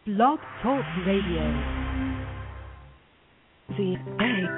Blog Talk Radio. The Egg.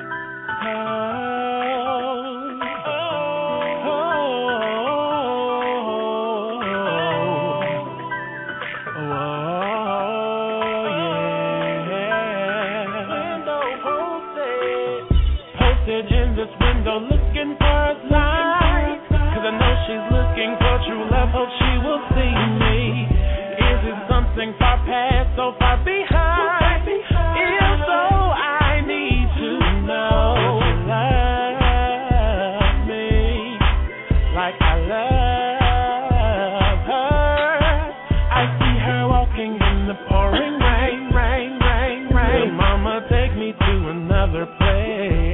Posted in this window looking for a sign, 'cause I know she's looking for true love, hope she will see me. Is it something far past, so far behind? If so, I need to know you love me like I love her. I see her walking in the pouring rain, rain, rain, rain. Will mama take me to another place?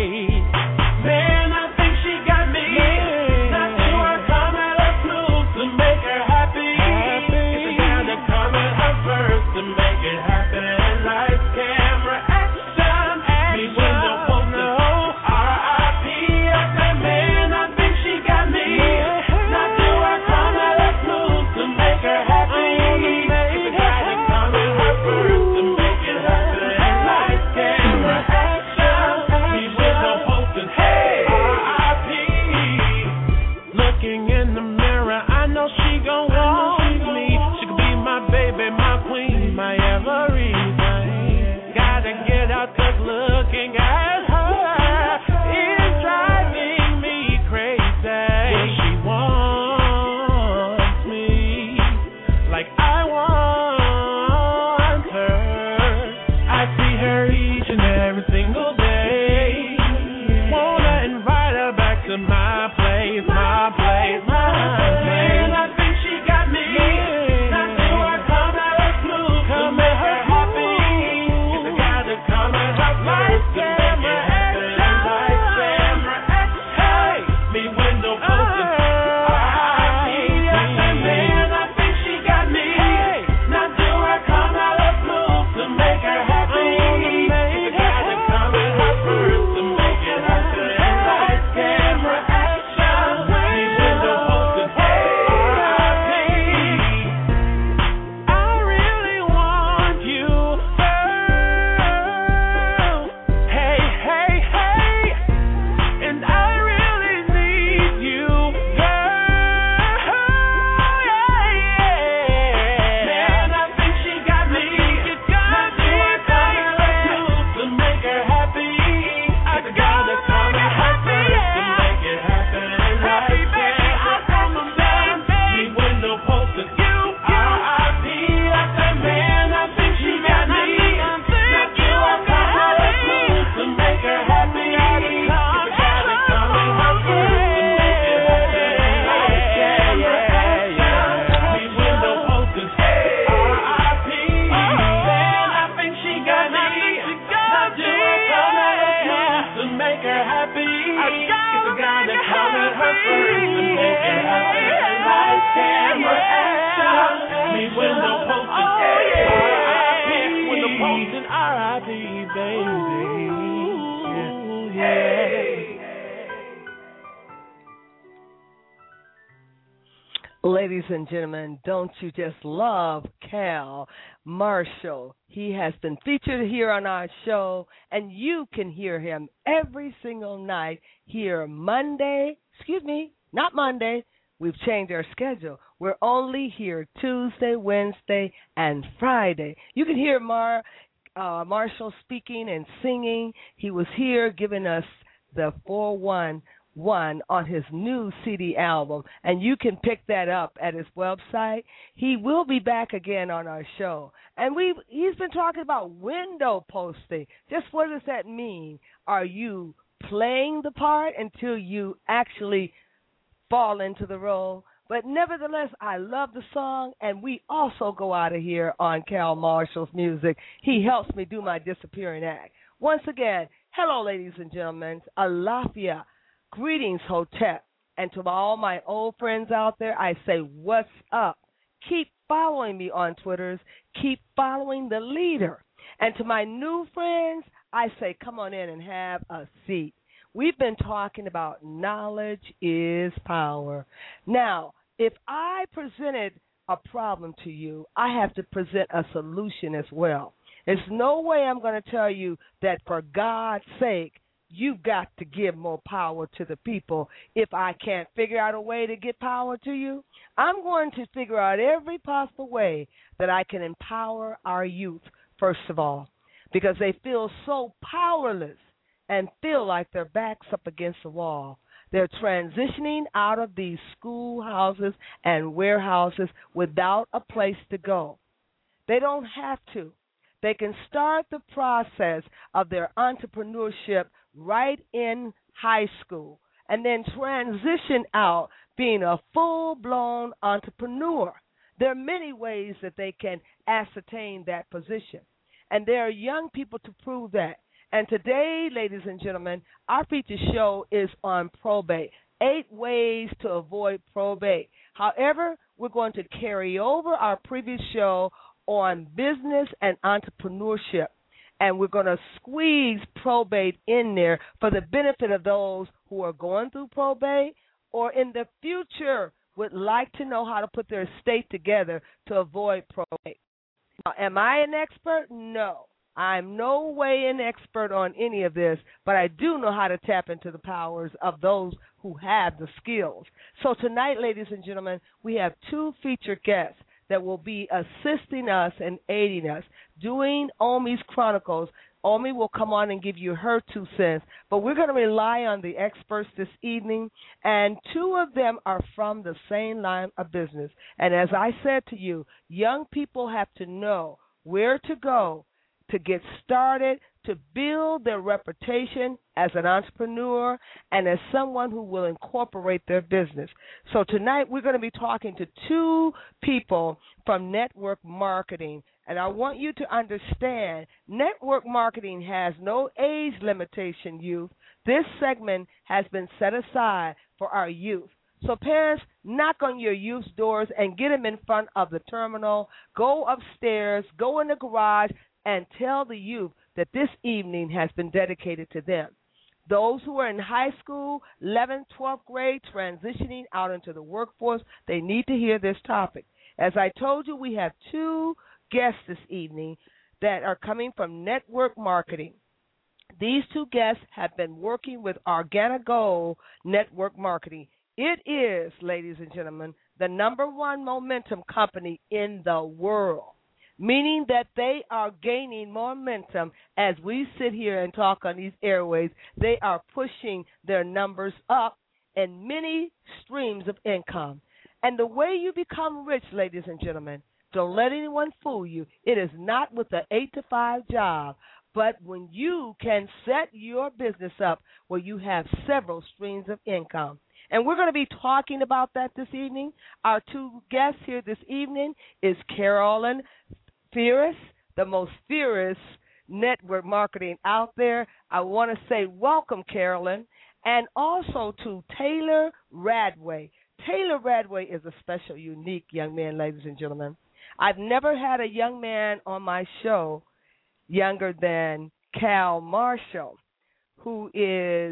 Man, I think she got me. Not to her, come at her smooth to make her happy. It's down to come at her first to make it happen. Lights, camera, action. Me window poster, R.I.P. I said, man, I think she got me. Not to her, come at her smooth to make her happy. It's down to come at her first to make it happen. Lights, camera, action. Me window poster, R.I.P. Looking in the mirror, I know she gon' want me. She could be my baby, my queen, my everything. Gotta get out 'cause looking at her is driving me crazy. She wants me like I want her. I see her each and every single day. Wanna invite her back to my place, my place, my place. I think she got me. Not to her, come at her smooth, come make her happy. It's a guy to come at her place to make it happen. Lights, camera, action. Me window posting, R.I.P. I said, man, I think she got me. Not to her, come at her smooth to make her happy. It's a guy to come at her first to make it happen. Lights, camera, action. Me window posting, R.I.P. I really want you, girl. Hey, hey, hey. And I really need you, girl. Yeah. Man, I think she got me. Not to her, come at her smooth to make her happy. I gotta come at her first to make it happen. Lights, camera, action. Me window posting, R.I.P. I said, man, I think she got me. Not to her, come at her smooth to make her happy. I gotta come at her first to make it happen. Lights, camera, action. Me window posting, R.I.P. Man, I think she got me. Not to her, come at her smooth to make her happy. Gotta come at her first to make it happen. Lights, camera, action. Me window posting, R.I.P. Window posting, R.I.P. baby. Yeah. Ladies and gentlemen, don't you just love Cal Marshall? He has been featured here on our show, and you can hear him every single night here not Monday. We've changed our schedule. We're only here Tuesday, Wednesday, and Friday. You can hear Marshall speaking and singing. He was here giving us the 411 on his new CD album, and you can pick that up at his website. He will be back again on our show, and he's been talking about window posting. Just what does that mean? Are you playing the part until you actually fall into the role? But nevertheless, I love the song, and we also go out of here on Cal Marshall's music. He helps me do my disappearing act. Once again, hello, ladies and gentlemen. Alafia. Greetings, Hotep. And to all my old friends out there, I say, what's up? Keep following me on Twitters. Keep following the leader. And to my new friends, I say, come on in and have a seat. We've been talking about knowledge is power. Now, if I presented a problem to you, I have to present a solution as well. There's no way I'm going to tell you that for God's sake, you've got to give more power to the people if I can't figure out a way to get power to you. I'm going to figure out every possible way that I can empower our youth, first of all, because they feel so powerless and feel like their back's up against the wall. They're transitioning out of these schoolhouses and warehouses without a place to go. They don't have to. They can start the process of their entrepreneurship right in high school and then transition out being a full-blown entrepreneur. There are many ways that they can ascertain that position, and there are young people to prove that. And today, ladies and gentlemen, our feature show is on probate, 8 ways to avoid probate. However, we're going to carry over our previous show on business and entrepreneurship, and we're going to squeeze probate in there for the benefit of those who are going through probate or in the future would like to know how to put their estate together to avoid probate. Now, am I an expert? No. I'm no way an expert on any of this, but I do know how to tap into the powers of those who have the skills. So tonight, ladies and gentlemen, we have 2 featured guests that will be assisting us and aiding us. Doing Omi's Chronicles, Omi will come on and give you her 2 cents, but we're going to rely on the experts this evening, and 2 of them are from the same line of business. And as I said to you, young people have to know where to go to get started, to build their reputation as an entrepreneur and as someone who will incorporate their business. So tonight we're going to be talking to 2 people from network marketing. And I want you to understand, network marketing has no age limitation, youth. This segment has been set aside for our youth. So parents, knock on your youth's doors and get them in front of the terminal. Go upstairs, go in the garage, and tell the youth that this evening has been dedicated to them. Those who are in high school, 11th, 12th grade, transitioning out into the workforce, they need to hear this topic. As I told you, we have 2 guests this evening that are coming from network marketing. These 2 guests have been working with Organigo Network Marketing. It is, ladies and gentlemen, the #1 momentum company in the world, meaning that they are gaining momentum as we sit here and talk on these airways. They are pushing their numbers up in many streams of income. And the way you become rich, ladies and gentlemen, don't let anyone fool you. It is not with an 8-to-5 job, but when you can set your business up where you have several streams of income. And we're going to be talking about that this evening. Our 2 guests here this evening is Carolyn Fierce, the most fierce network marketing out there. I want to say welcome, Carolyn, and also to Taylor Radway. Taylor Radway is a special, unique young man, ladies and gentlemen. I've never had a young man on my show younger than Cal Marshall, who is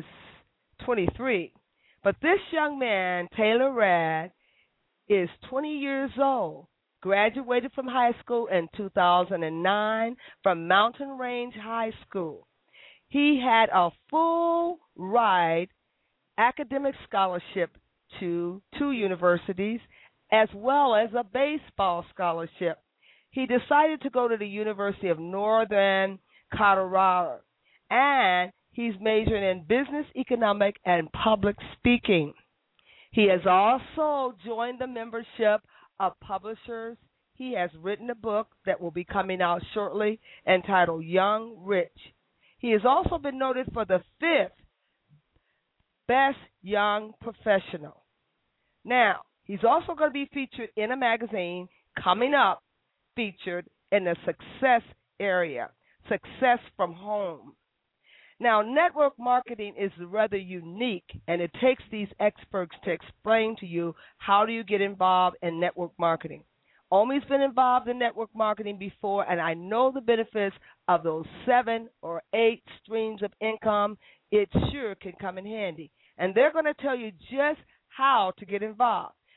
23. But this young man, Taylor Rad, is 20 years old, graduated from high school in 2009 from Mountain Range High School. He had a full ride academic scholarship to 2 universities, as well as a baseball scholarship. He decided to go to the University of Northern Colorado, and he's majoring in business, economic, and public speaking. He has also joined the membership of publishers. He has written a book that will be coming out shortly entitled Young Rich. He has also been noted for the 5th Best Young Professional. Now, he's also going to be featured in a magazine coming up, featured in the success area, Success from Home. Now, network marketing is rather unique, and it takes these experts to explain to you how do you get involved in network marketing. Omi's been involved in network marketing before, and I know the benefits of those 7 or 8 streams of income. It sure can come in handy. And they're going to tell you just how to get involved.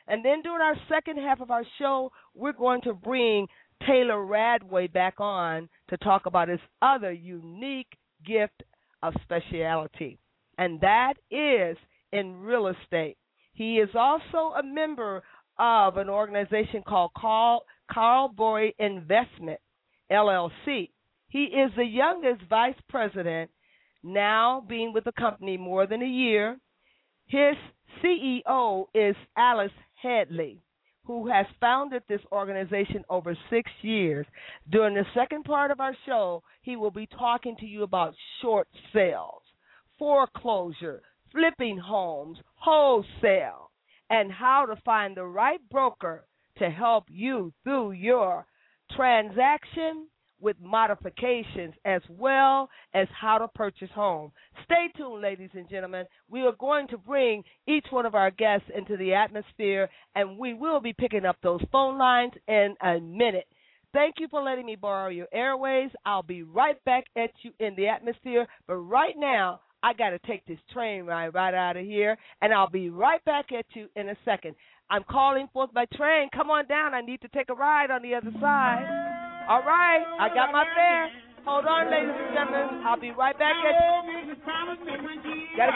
And then during our second half of our show, we're going to bring Taylor Radway back on to talk about his other unique gift of speciality, and that is in real estate. He is also a member of an organization called Carl Boy Investment, LLC. He is the youngest vice president, now being with the company more than a year. His CEO is Alice Headley, who has founded this organization over 6 years. During the second part of our show, he will be talking to you about short sales, foreclosure, flipping homes, wholesale, and how to find the right broker to help you through your transaction with modifications, as well as how to purchase home. Stay tuned, ladies and gentlemen. We are going to bring each one of our guests into the atmosphere, and we will be picking up those phone lines in a minute. Thank you for letting me borrow your airways. I'll be right back at you in the atmosphere, but right now, I got to take this train ride right out of here, and I'll be right back at you in a second. I'm calling forth my train. Come on down. I need to take a ride on the other side. All right. I got my fare. Hold on, ladies and gentlemen. I'll be right back at you. Gotta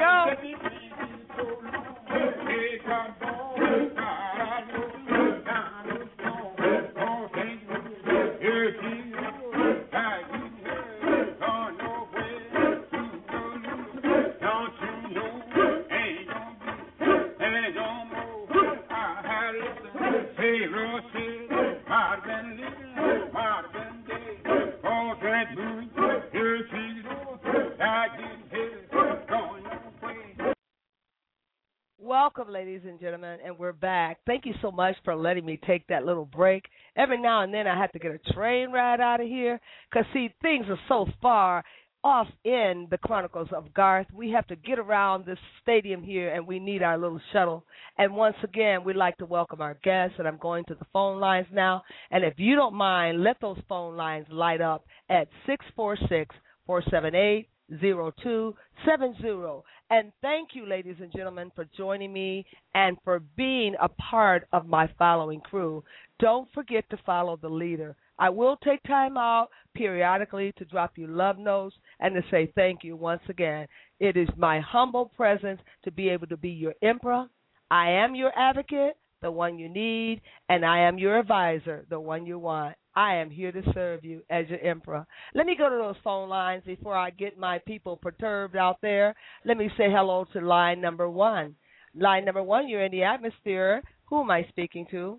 Welcome, ladies and gentlemen, and we're back. Thank you so much for letting me take that little break. Every now and then I have to get a train ride out of here because, see, things are so far off in the Chronicles of Garth. We have to get around this stadium here, and we need our little shuttle. And once again, we'd like to welcome our guests, and I'm going to the phone lines now. And if you don't mind, let those phone lines light up at 646-478-0270. And thank you, ladies and gentlemen, for joining me and for being a part of my following crew. Don't forget to follow the leader. I will take time out periodically to drop you love notes and to say thank you once again. It is my humble presence to be able to be your emperor. I am your advocate, the one you need, and I am your advisor, the one you want. I am here to serve you as your emperor. Let me go to those phone lines before I get my people perturbed out there. Let me say hello to line number one. Line number one, you're in the atmosphere. Who am I speaking to?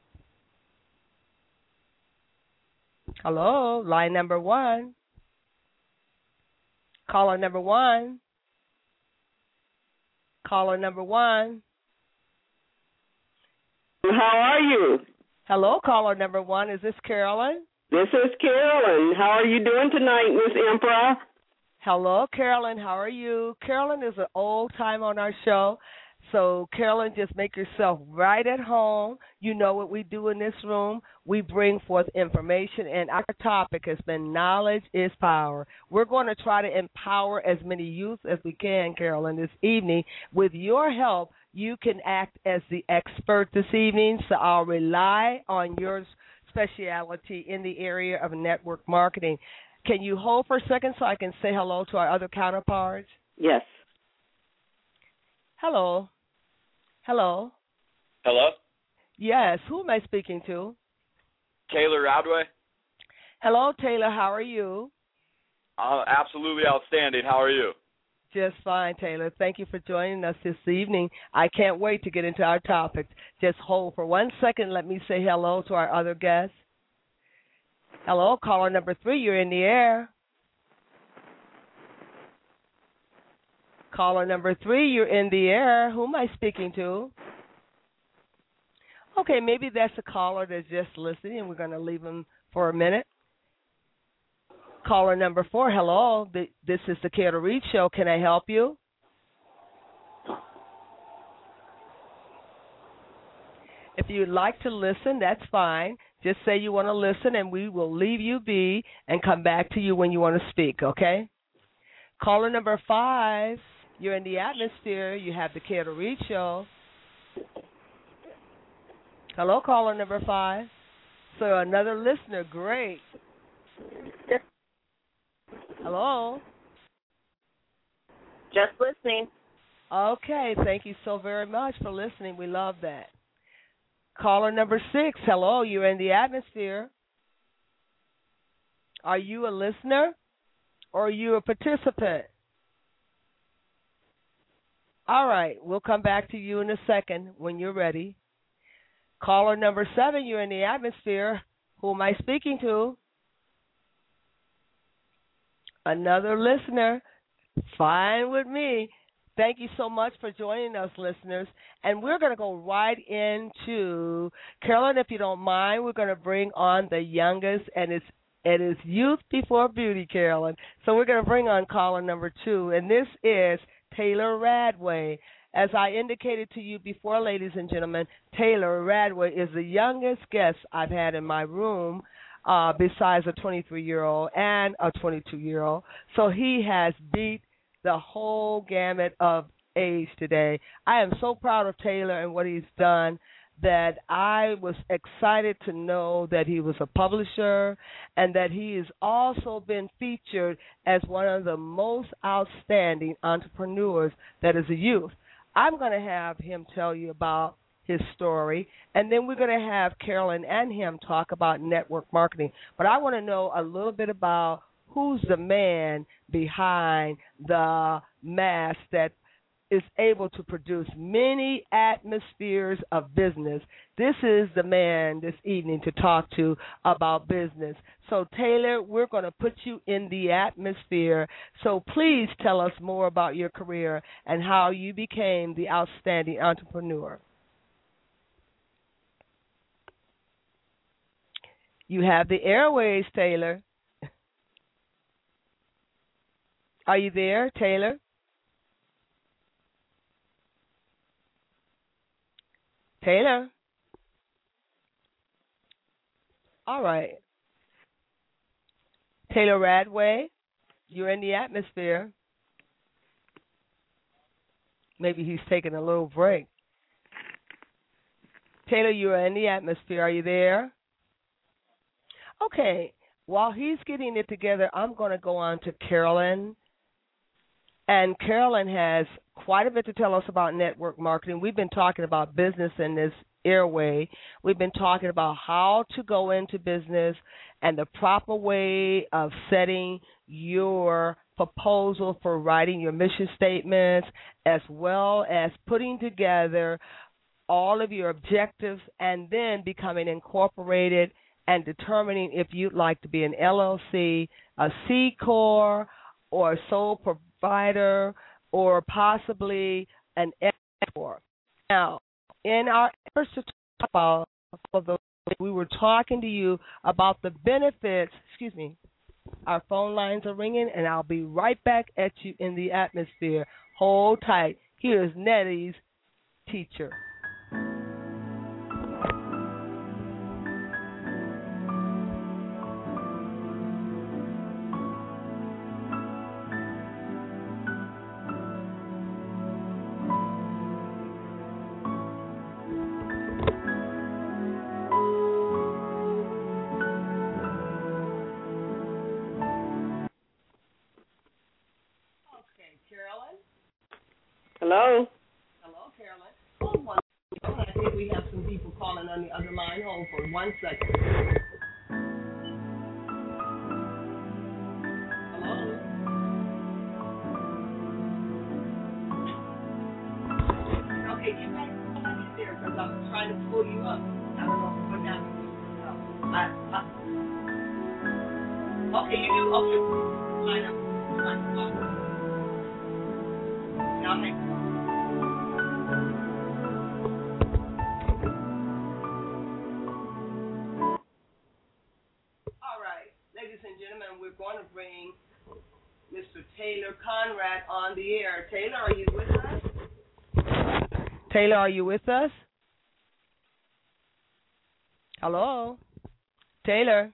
Hello, line number one. Caller number one. Caller number one. How are you? Hello, caller number one. Is this Carolyn? This is Carolyn. How are you doing tonight, Miss Emperor? Hello, Carolyn. How are you? Carolyn is an old time on our show. So, Carolyn, just make yourself right at home. You know what we do in this room. We bring forth information, and our topic has been knowledge is power. We're going to try to empower as many youth as we can, Carolyn, this evening. With your help, you can act as the expert this evening, so I'll rely on your specialty in the area of network marketing. Can you hold for a second so I can say hello to our other counterparts? Yes. Hello. Hello. Hello? Yes, who am I speaking to? Taylor Radway. Hello, Taylor. How are you? Absolutely outstanding. How are you? Just fine, Taylor. Thank you for joining us this evening. I can't wait to get into our topic. Just hold for 1 second. Let me say hello to our other guests. Hello, caller number 3. You're in the air. Caller number 3, you're in the air. Who am I speaking to? Okay, maybe that's a caller that's just listening, and we're going to leave him for a minute. Caller number 4, hello. This is the Care to Read Show. Can I help you? If you'd like to listen, that's fine. Just say you want to listen, and we will leave you be and come back to you when you want to speak, okay? Caller number 5, you're in the atmosphere. You have the Care to Read Show. Hello, caller number 5. So another listener, great. Hello. Just listening. Okay, thank you so very much for listening. We love that. Caller number 6, hello, you're in the atmosphere. Are you a listener or are you a participant? All right, we'll come back to you in a second when you're ready. Caller number 7, you're in the atmosphere. Who am I speaking to? Another listener. Fine with me. Thank you so much for joining us, listeners. And we're going to go right into, Carolyn, if you don't mind, we're going to bring on the youngest, and it is youth before beauty, Carolyn. So we're going to bring on caller number 2, and this is Taylor Radway. As I indicated to you before, ladies and gentlemen, Taylor Radway is the youngest guest I've had in my room, besides a 23-year-old and a 22-year-old. So he has beat the whole gamut of age today. I am so proud of Taylor and what he's done that I was excited to know that he was a publisher and that he has also been featured as one of the most outstanding entrepreneurs that is a youth. I'm going to have him tell you about his story, and then we're going to have Carolyn and him talk about network marketing. But I want to know a little bit about who's the man behind the mass that is able to produce many atmospheres of business. This is the man this evening to talk to about business. So, Taylor, we're going to put you in the atmosphere. So please tell us more about your career and how you became the outstanding entrepreneur. You have the airways, Taylor. Are you there, Taylor? Taylor? All right. Taylor Radway, you're in the atmosphere. Maybe he's taking a little break. Taylor, you're in the atmosphere. Are you there? Okay. While he's getting it together, I'm going to go on to Carolyn. And Carolyn has quite a bit to tell us about network marketing. We've been talking about business in this airway. We've been talking about how to go into business and the proper way of setting your proposal for writing your mission statements, as well as putting together all of your objectives and then becoming incorporated and determining if you'd like to be an LLC, a C Corp, or a sole provider, or possibly an S Corp. Now, in our efforts to talk about all of those, we were talking to you about the benefits. Excuse me. Our phone lines are ringing, and I'll be right back at you in the atmosphere. Hold tight. Here's Nettie's teacher. Hello? Hello, Carolyn. Hold one second. I think we have some people calling on the other line. Hold for 1 second. Hello? Okay, you guys come on in there because I'm trying to pull you up. I don't know what happened. Okay, you do? Okay. Line up. Now, next. We're going to bring Mr. Taylor Conrad on the air. Taylor, are you with us? Taylor, are you with us? Hello? Taylor?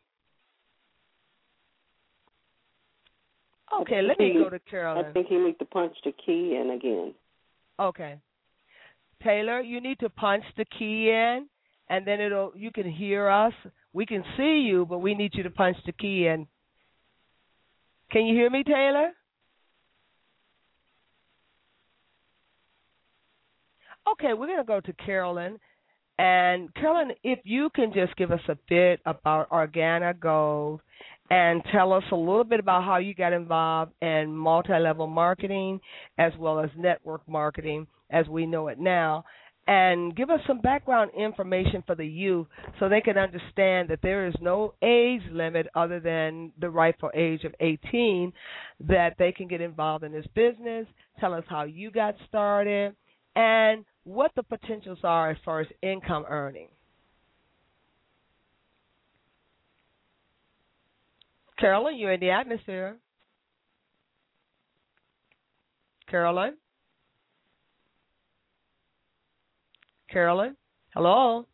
Okay, let me go to Carolyn. I think you need to punch the key in again. Okay. Taylor, you need to punch the key in, and then you can hear us. We can see you, but we need you to punch the key in. Can you hear me, Taylor? Okay, we're going to go to Carolyn. And Carolyn, if you can just give us a bit about Organic Gold and tell us a little bit about how you got involved in multi-level marketing as well as network marketing as we know it now, and give us some background information for the youth so they can understand that there is no age limit other than the rightful age of 18 that they can get involved in this business. Tell us how you got started and what the potentials are as far as income earning. Carolyn, you're in the atmosphere. Carolyn? Carolyn? Hello?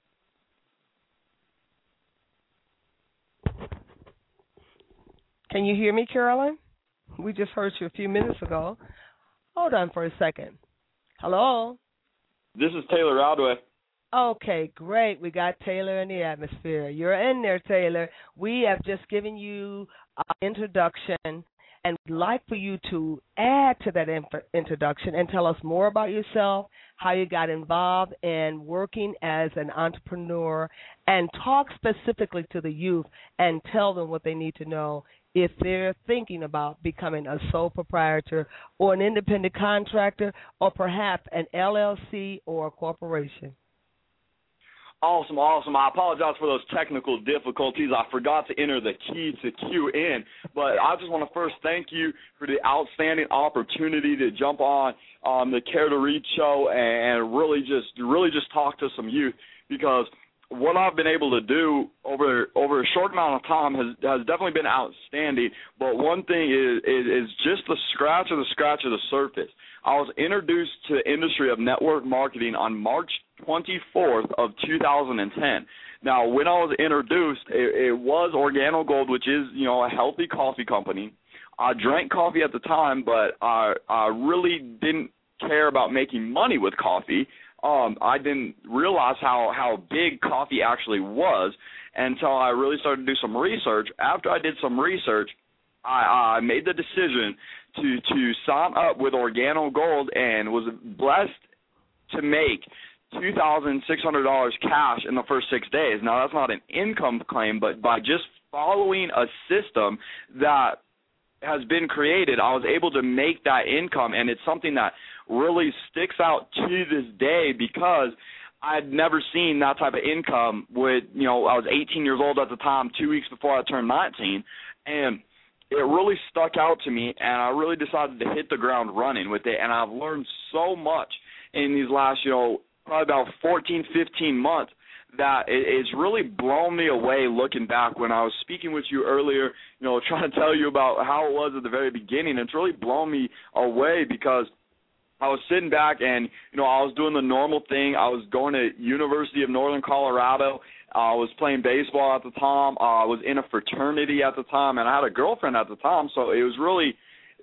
Can you hear me, Carolyn? We just heard you a few minutes ago. Hold on for a second. Hello? This is Taylor Radway. Okay, great. We got Taylor in the atmosphere. You're in there, Taylor. We have just given you an introduction, and we'd like for you to add to that introduction and tell us more about yourself, how you got involved in working as an entrepreneur, and talk specifically to the youth and tell them what they need to know if they're thinking about becoming a sole proprietor or an independent contractor or perhaps an LLC or a corporation. Awesome. I apologize for those technical difficulties. I forgot to enter the key to cue in, but I just want to first thank you for the outstanding opportunity to jump on the Care to Read show and really just talk to some youth, because what I've been able to do over a short amount of time has definitely been outstanding. But one thing is just the scratch of the surface. I was introduced to the industry of network marketing on March 24th of 2010. Now, when I was introduced, it was Organic Gold, which is, a healthy coffee company. I drank coffee at the time, but I really didn't care about making money with coffee. I didn't realize how big coffee actually was until I really started to do some research. After I did some research, I made the decision to sign up with Organic Gold and was blessed to make $2,600 cash in the first 6 days. Now, that's not an income claim, but by just following a system that has been created, I was able to make that income, and it's something that really sticks out to this day because I'd never seen that type of income with, I was 18 years old at the time, 2 weeks before I turned 19, and it really stuck out to me, and I really decided to hit the ground running with it, and I've learned so much in these last, probably about 14, 15 months that it's really blown me away looking back. When I was speaking with you earlier, trying to tell you about how it was at the very beginning, it's really blown me away because I was sitting back and, I was doing the normal thing. I was going to University of Northern Colorado. I was playing baseball at the time. I was in a fraternity at the time, and I had a girlfriend at the time. So it was really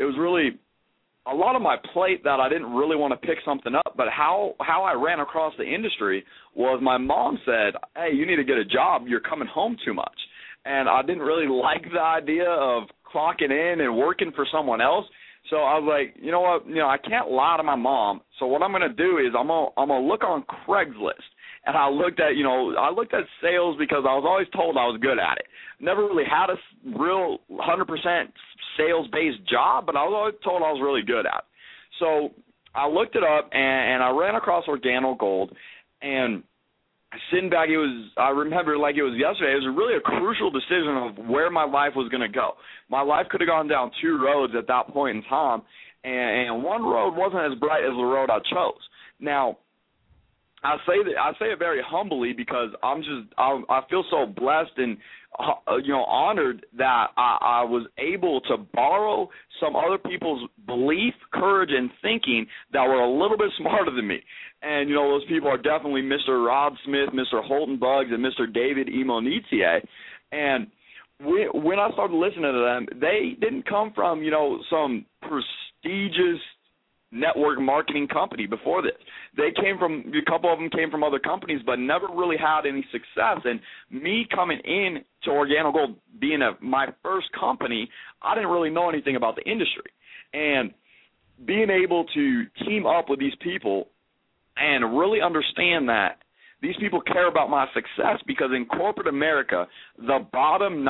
a lot on my plate that I didn't really want to pick something up. But how I ran across the industry was my mom said, "Hey, you need to get a job. You're coming home too much." And I didn't really like the idea of clocking in and working for someone else. So I was like, you know what, I can't lie to my mom. So what I'm going to do is I'm going to look on Craigslist. And I looked at sales because I was always told I was good at it. Never really had a real 100% sales-based job, but I was always told I was really good at it. So I looked it up, and I ran across Organic Gold, and sitting back, I remember like it was yesterday. It was really a crucial decision of where my life was going to go. My life could have gone down two roads at that point in time, and one road wasn't as bright as the road I chose. Now, I say it very humbly because I feel so blessed and honored that I was able to borrow some other people's belief, courage, and thinking that were a little bit smarter than me. And those people are definitely Mr. Rob Smith, Mr. Holton Buggs, and Mr. David Imonitie. And when I started listening to them, they didn't come from some prestigious network marketing company before this. A couple of them came from other companies, but never really had any success. And me coming in to OrganoGold, being my first company, I didn't really know anything about the industry. And being able to team up with these people and really understand that these people care about my success, because in corporate America, the bottom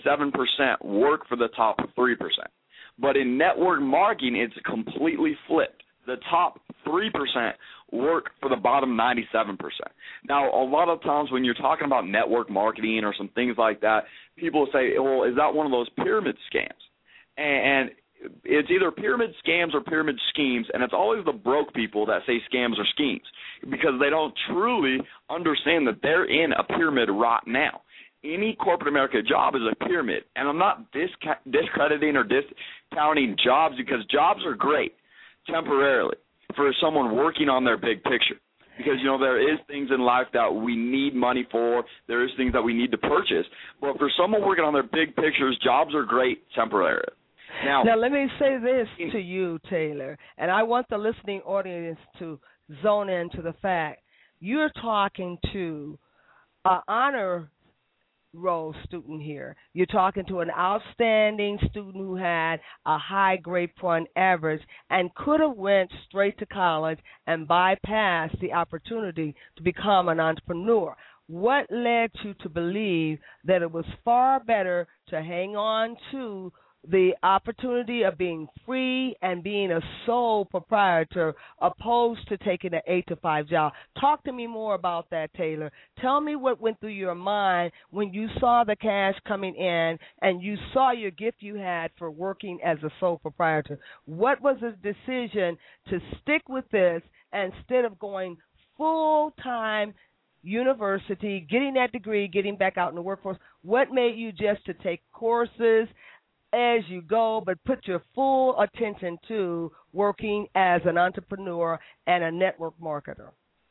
97% work for the top 3%. But in network marketing, it's completely flipped. The top 3% work for the bottom 97%. Now, a lot of times when you're talking about network marketing or some things like that, people say, well, is that one of those pyramid scams? And it's either pyramid scams or pyramid schemes, and it's always the broke people that say scams or schemes, because they don't truly understand that they're in a pyramid right now. Any corporate America job is a pyramid, and I'm not discrediting or discounting jobs, because jobs are great temporarily for someone working on their big picture, because, there is things in life that we need money for. There is things that we need to purchase. But for someone working on their big pictures, jobs are great temporarily. Now, let me say this to you, Taylor, and I want the listening audience to zone into the fact you're talking to an honor roll student here. You're talking to an outstanding student who had a high grade point average and could have went straight to college and bypassed the opportunity to become an entrepreneur. What led you to believe that it was far better to hang on to the opportunity of being free and being a sole proprietor opposed to taking an 8-to-5 job? Talk to me more about that, Taylor. Tell me what went through your mind when you saw the cash coming in and you saw your gift you had for working as a sole proprietor. What was the decision to stick with this instead of going full-time university, getting that degree, getting back out in the workforce? What made you just to take courses as you go, but put your full attention to working as an entrepreneur and a network marketer?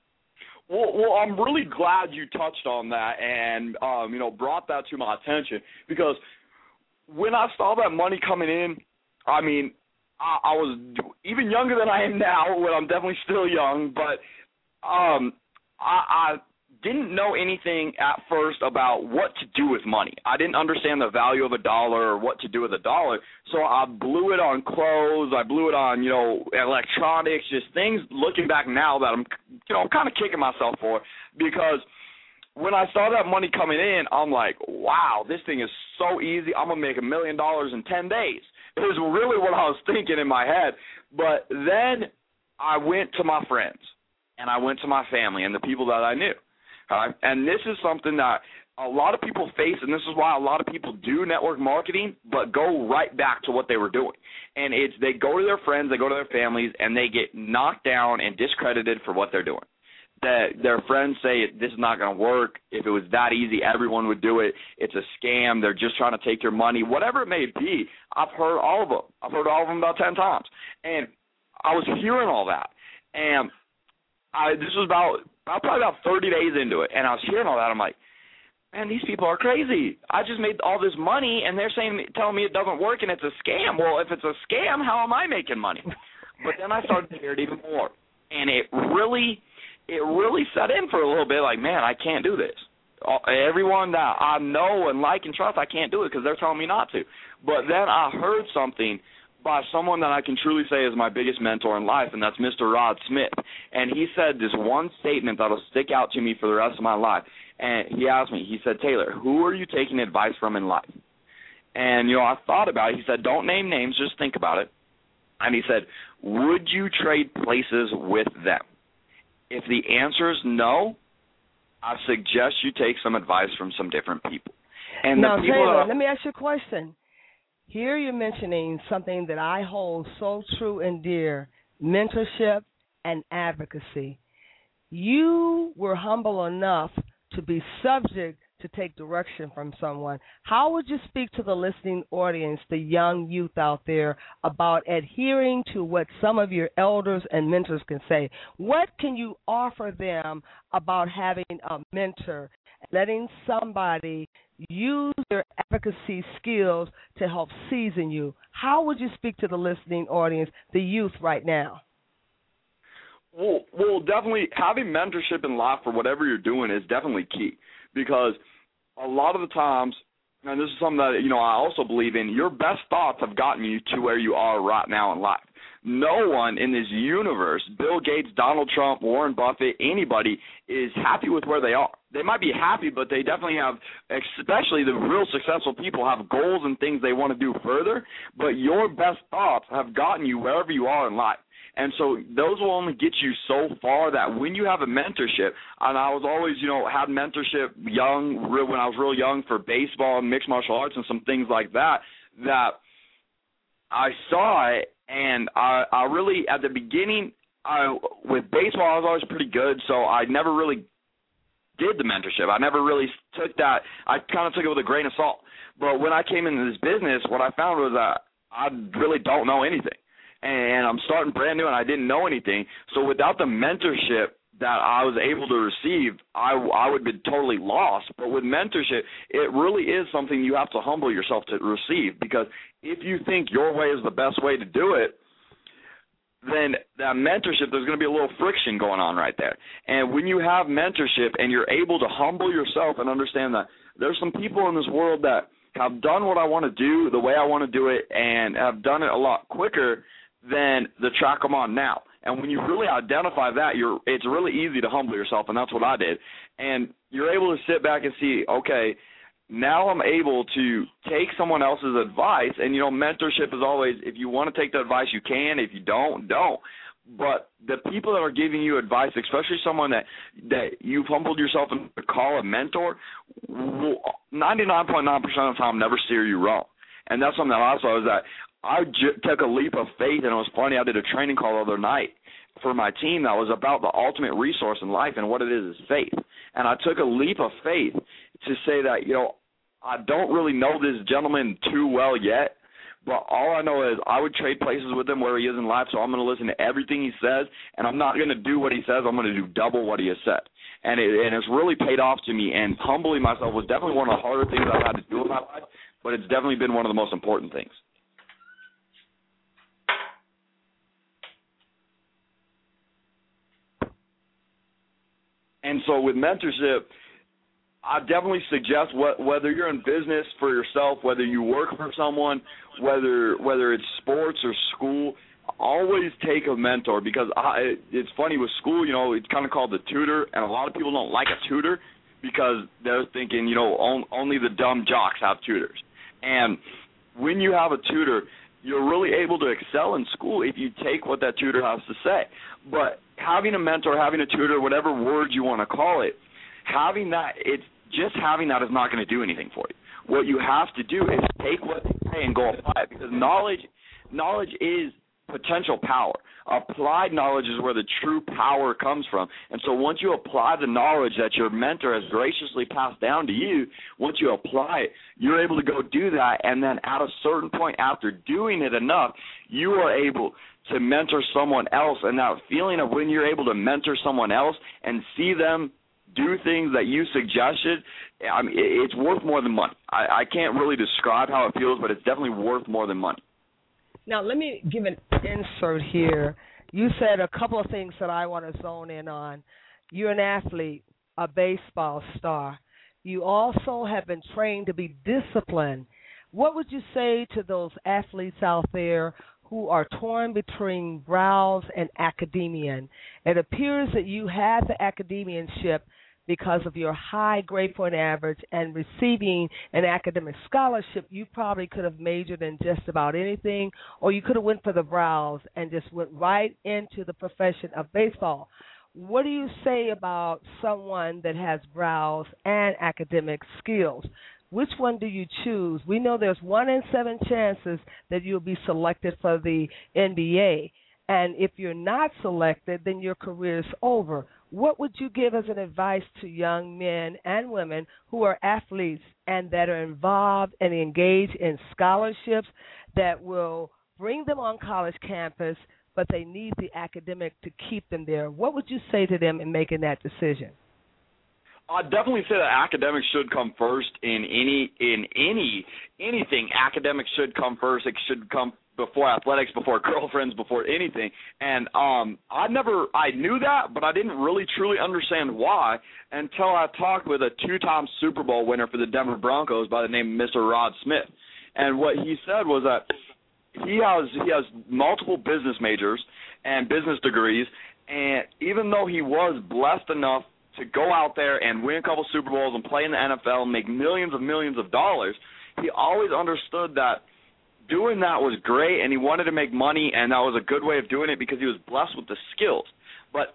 Well, I'm really glad you touched on that and, brought that to my attention, because when I saw that money coming in, I was even younger than I am now. Well, I'm definitely still young, but I didn't know anything at first about what to do with money. I didn't understand the value of a dollar or what to do with a dollar, so I blew it on clothes. I blew it on, electronics, just things, looking back now, that I'm, kind of kicking myself for, because when I saw that money coming in, I'm like, wow, this thing is so easy. I'm going to make $1 million in 10 days. It was really what I was thinking in my head. But then I went to my friends, and I went to my family and the people that I knew. And this is something that a lot of people face, and this is why a lot of people do network marketing, but go right back to what they were doing. And it's they go to their friends, they go to their families, and they get knocked down and discredited for what they're doing. Their friends say this is not going to work. If it was that easy, everyone would do it. It's a scam. They're just trying to take your money. Whatever it may be, I've heard all of them. I've heard all of them about 10 times. And I was hearing all that. And this was probably about 30 days into it, and I was hearing all that. I'm like, man, these people are crazy. I just made all this money, and they're telling me it doesn't work and it's a scam. Well, if it's a scam, how am I making money? But then I started to hear it even more, and it really set in for a little bit. Like, man, I can't do this. Everyone that I know and like and trust, I can't do it because they're telling me not to. But then I heard something by someone that I can truly say is my biggest mentor in life, and that's Mr. Rod Smith. And he said this one statement that will stick out to me for the rest of my life. And he asked me, he said, Taylor, who are you taking advice from in life? And, I thought about it. He said, don't name names, just think about it. And he said, would you trade places with them? If the answer is no, I suggest you take some advice from some different people. And now, Taylor, let me ask you a question. Here you're mentioning something that I hold so true and dear, mentorship and advocacy. You were humble enough to be subject to take direction from someone. How would you speak to the listening audience, the young youth out there, about adhering to what some of your elders and mentors can say? What can you offer them about having a mentor, letting somebody use their advocacy skills to help season you? How would you speak to the listening audience, the youth right now? Well, definitely having mentorship in life for whatever you're doing is definitely key, because a lot of the times, and this is something that, I also believe in, your best thoughts have gotten you to where you are right now in life. No one in this universe, Bill Gates, Donald Trump, Warren Buffett, anybody, is happy with where they are. They might be happy, but they definitely have, especially the real successful people, have goals and things they want to do further, but your best thoughts have gotten you wherever you are in life. And so those will only get you so far, that when you have a mentorship, and I was always, had mentorship when I was real young for baseball and mixed martial arts and some things like that, that I saw it, and I really, at the beginning, with baseball, I was always pretty good, so I never really did the mentorship. I never really took that. I kind of took it with a grain of salt. But when I came into this business, what I found was that I really don't know anything. And I'm starting brand new, and I didn't know anything. So without the mentorship that I was able to receive, I would be totally lost. But with mentorship, it really is something you have to humble yourself to receive, because if you think your way is the best way to do it, then that mentorship, there's going to be a little friction going on right there. And when you have mentorship and you're able to humble yourself and understand that there's some people in this world that have done what I want to do the way I want to do it, and have done it a lot quicker than the track I'm on now. And when you really identify that, it's really easy to humble yourself, and that's what I did. And you're able to sit back and see, okay, now I'm able to take someone else's advice. And, mentorship is always, if you want to take the advice, you can. If you don't. But the people that are giving you advice, especially someone that you've humbled yourself to call a mentor, will 99.9% of the time never steer you wrong. And that's something that I saw, is that I took a leap of faith, and it was funny. I did a training call the other night for my team that was about the ultimate resource in life, and what it is faith. And I took a leap of faith to say that, I don't really know this gentleman too well yet, but all I know is I would trade places with him where he is in life, so I'm going to listen to everything he says, and I'm not going to do what he says. I'm going to do double what he has said. And it's really paid off to me, and humbling myself was definitely one of the harder things I've had to do in my life, but it's definitely been one of the most important things. And so with mentorship, I definitely suggest whether you're in business for yourself, whether you work for someone, whether it's sports or school, always take a mentor, because it's funny with school, it's kind of called the tutor, and a lot of people don't like a tutor because they're thinking, only the dumb jocks have tutors. And when you have a tutor, you're really able to excel in school if you take what that tutor has to say. But having a mentor, having a tutor, whatever word you want to call it, having that is not going to do anything for you. What you have to do is take what they say and go apply it, because knowledge is potential power. Applied knowledge is where the true power comes from. And so once you apply the knowledge that your mentor has graciously passed down to you, once you apply it, you're able to go do that, and then at a certain point after doing it enough, you are able to mentor someone else. And that feeling of when you're able to mentor someone else and see them do things that you suggested, I mean, it's worth more than money. I can't really describe how it feels, but it's definitely worth more than money. Now, let me give an insert here. You said a couple of things that I want to zone in on. You're an athlete, a baseball star. You also have been trained to be disciplined. What would you say to those athletes out there who are torn between brows and academia? It appears that you have the academianship because of your high grade point average and receiving an academic scholarship. You probably could have majored in just about anything, or you could have went for the brows and just went right into the profession of baseball. What do you say about someone that has brows and academic skills? Which one do you choose? We know there's 1 in 7 chances that you'll be selected for the NBA. And if you're not selected, then your career is over. What would you give as an advice to young men and women who are athletes and that are involved and engaged in scholarships that will bring them on college campus, but they need the academic to keep them there? What would you say to them in making that decision? I'd definitely say that academics should come first in anything. Academics should come first. It should come before athletics, before girlfriends, before anything. And I knew that, but I didn't really truly understand why until I talked with a 2-time Super Bowl winner for the Denver Broncos by the name of Mr. Rod Smith. And what he said was that he has multiple business majors and business degrees, and even though he was blessed enough to go out there and win a couple Super Bowls and play in the NFL and make millions of dollars, he always understood that doing that was great, and he wanted to make money, and that was a good way of doing it because he was blessed with the skills. But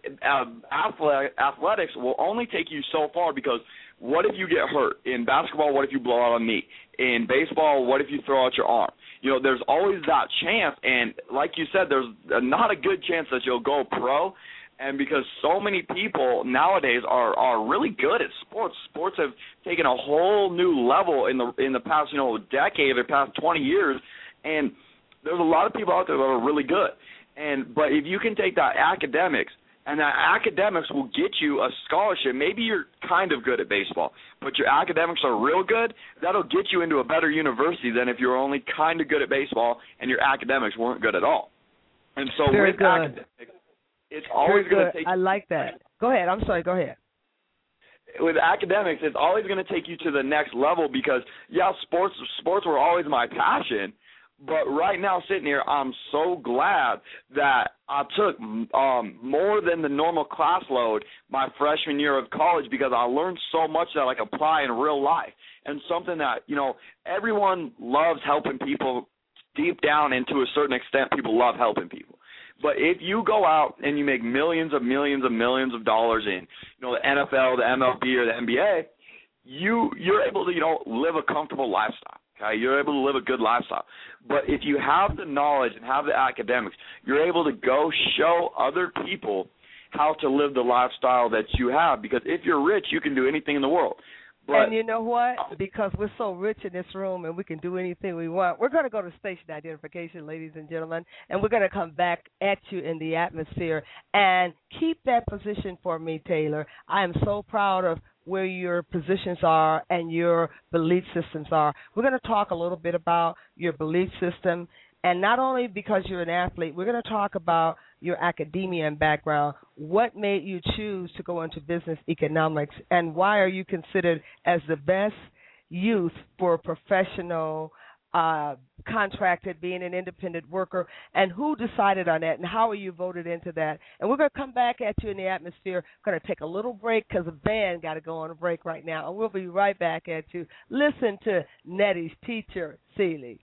athletics will only take you so far, because what if you get hurt? In basketball, what if you blow out a knee? In baseball, what if you throw out your arm? You know, there's always that chance, and like you said, there's not a good chance that you'll go pro. And because so many people nowadays are really good at sports, sports have taken a whole new level in the past, decade or past 20 years, and there's a lot of people out there that are really good. But if you can take that academics, and that academics will get you a scholarship. Maybe you're kind of good at baseball, but your academics are real good, that'll get you into a better university than if you were only kind of good at baseball and your academics weren't good at all. And so Very with good. academics, it's always going to take. I like that. Go ahead. I'm sorry. Go ahead. With academics, it's always going to take you to the next level because, sports were always my passion. But right now, sitting here, I'm so glad that I took more than the normal class load my freshman year of college because I learned so much that I could apply in real life. And something that, everyone loves helping people. Deep down and to a certain extent, people love helping people. But if you go out and you make millions of dollars in, the NFL, the MLB, or the NBA, you're able to, live a comfortable lifestyle. Okay, you're able to live a good lifestyle. But if you have the knowledge and have the academics, you're able to go show other people how to live the lifestyle that you have. Because if you're rich, you can do anything in the world. But, and you know what? Because we're so rich in this room and we can do anything we want, we're going to go to station identification, ladies and gentlemen, and we're going to come back at you in the atmosphere. And keep that position for me, Taylor. I am so proud of where your positions are and your belief systems are. We're going to talk a little bit about your belief system, and not only because you're an athlete, we're going to talk about your academia and background. What made you choose to go into business economics, and why are you considered as the best youth for professional contracted, being an independent worker, and who decided on that, and how are you voted into that? And we're going to come back at you in the atmosphere. We're going to take a little break because the band got to go on a break right now, and we'll be right back at you. Listen to Nettie's teacher, Celie.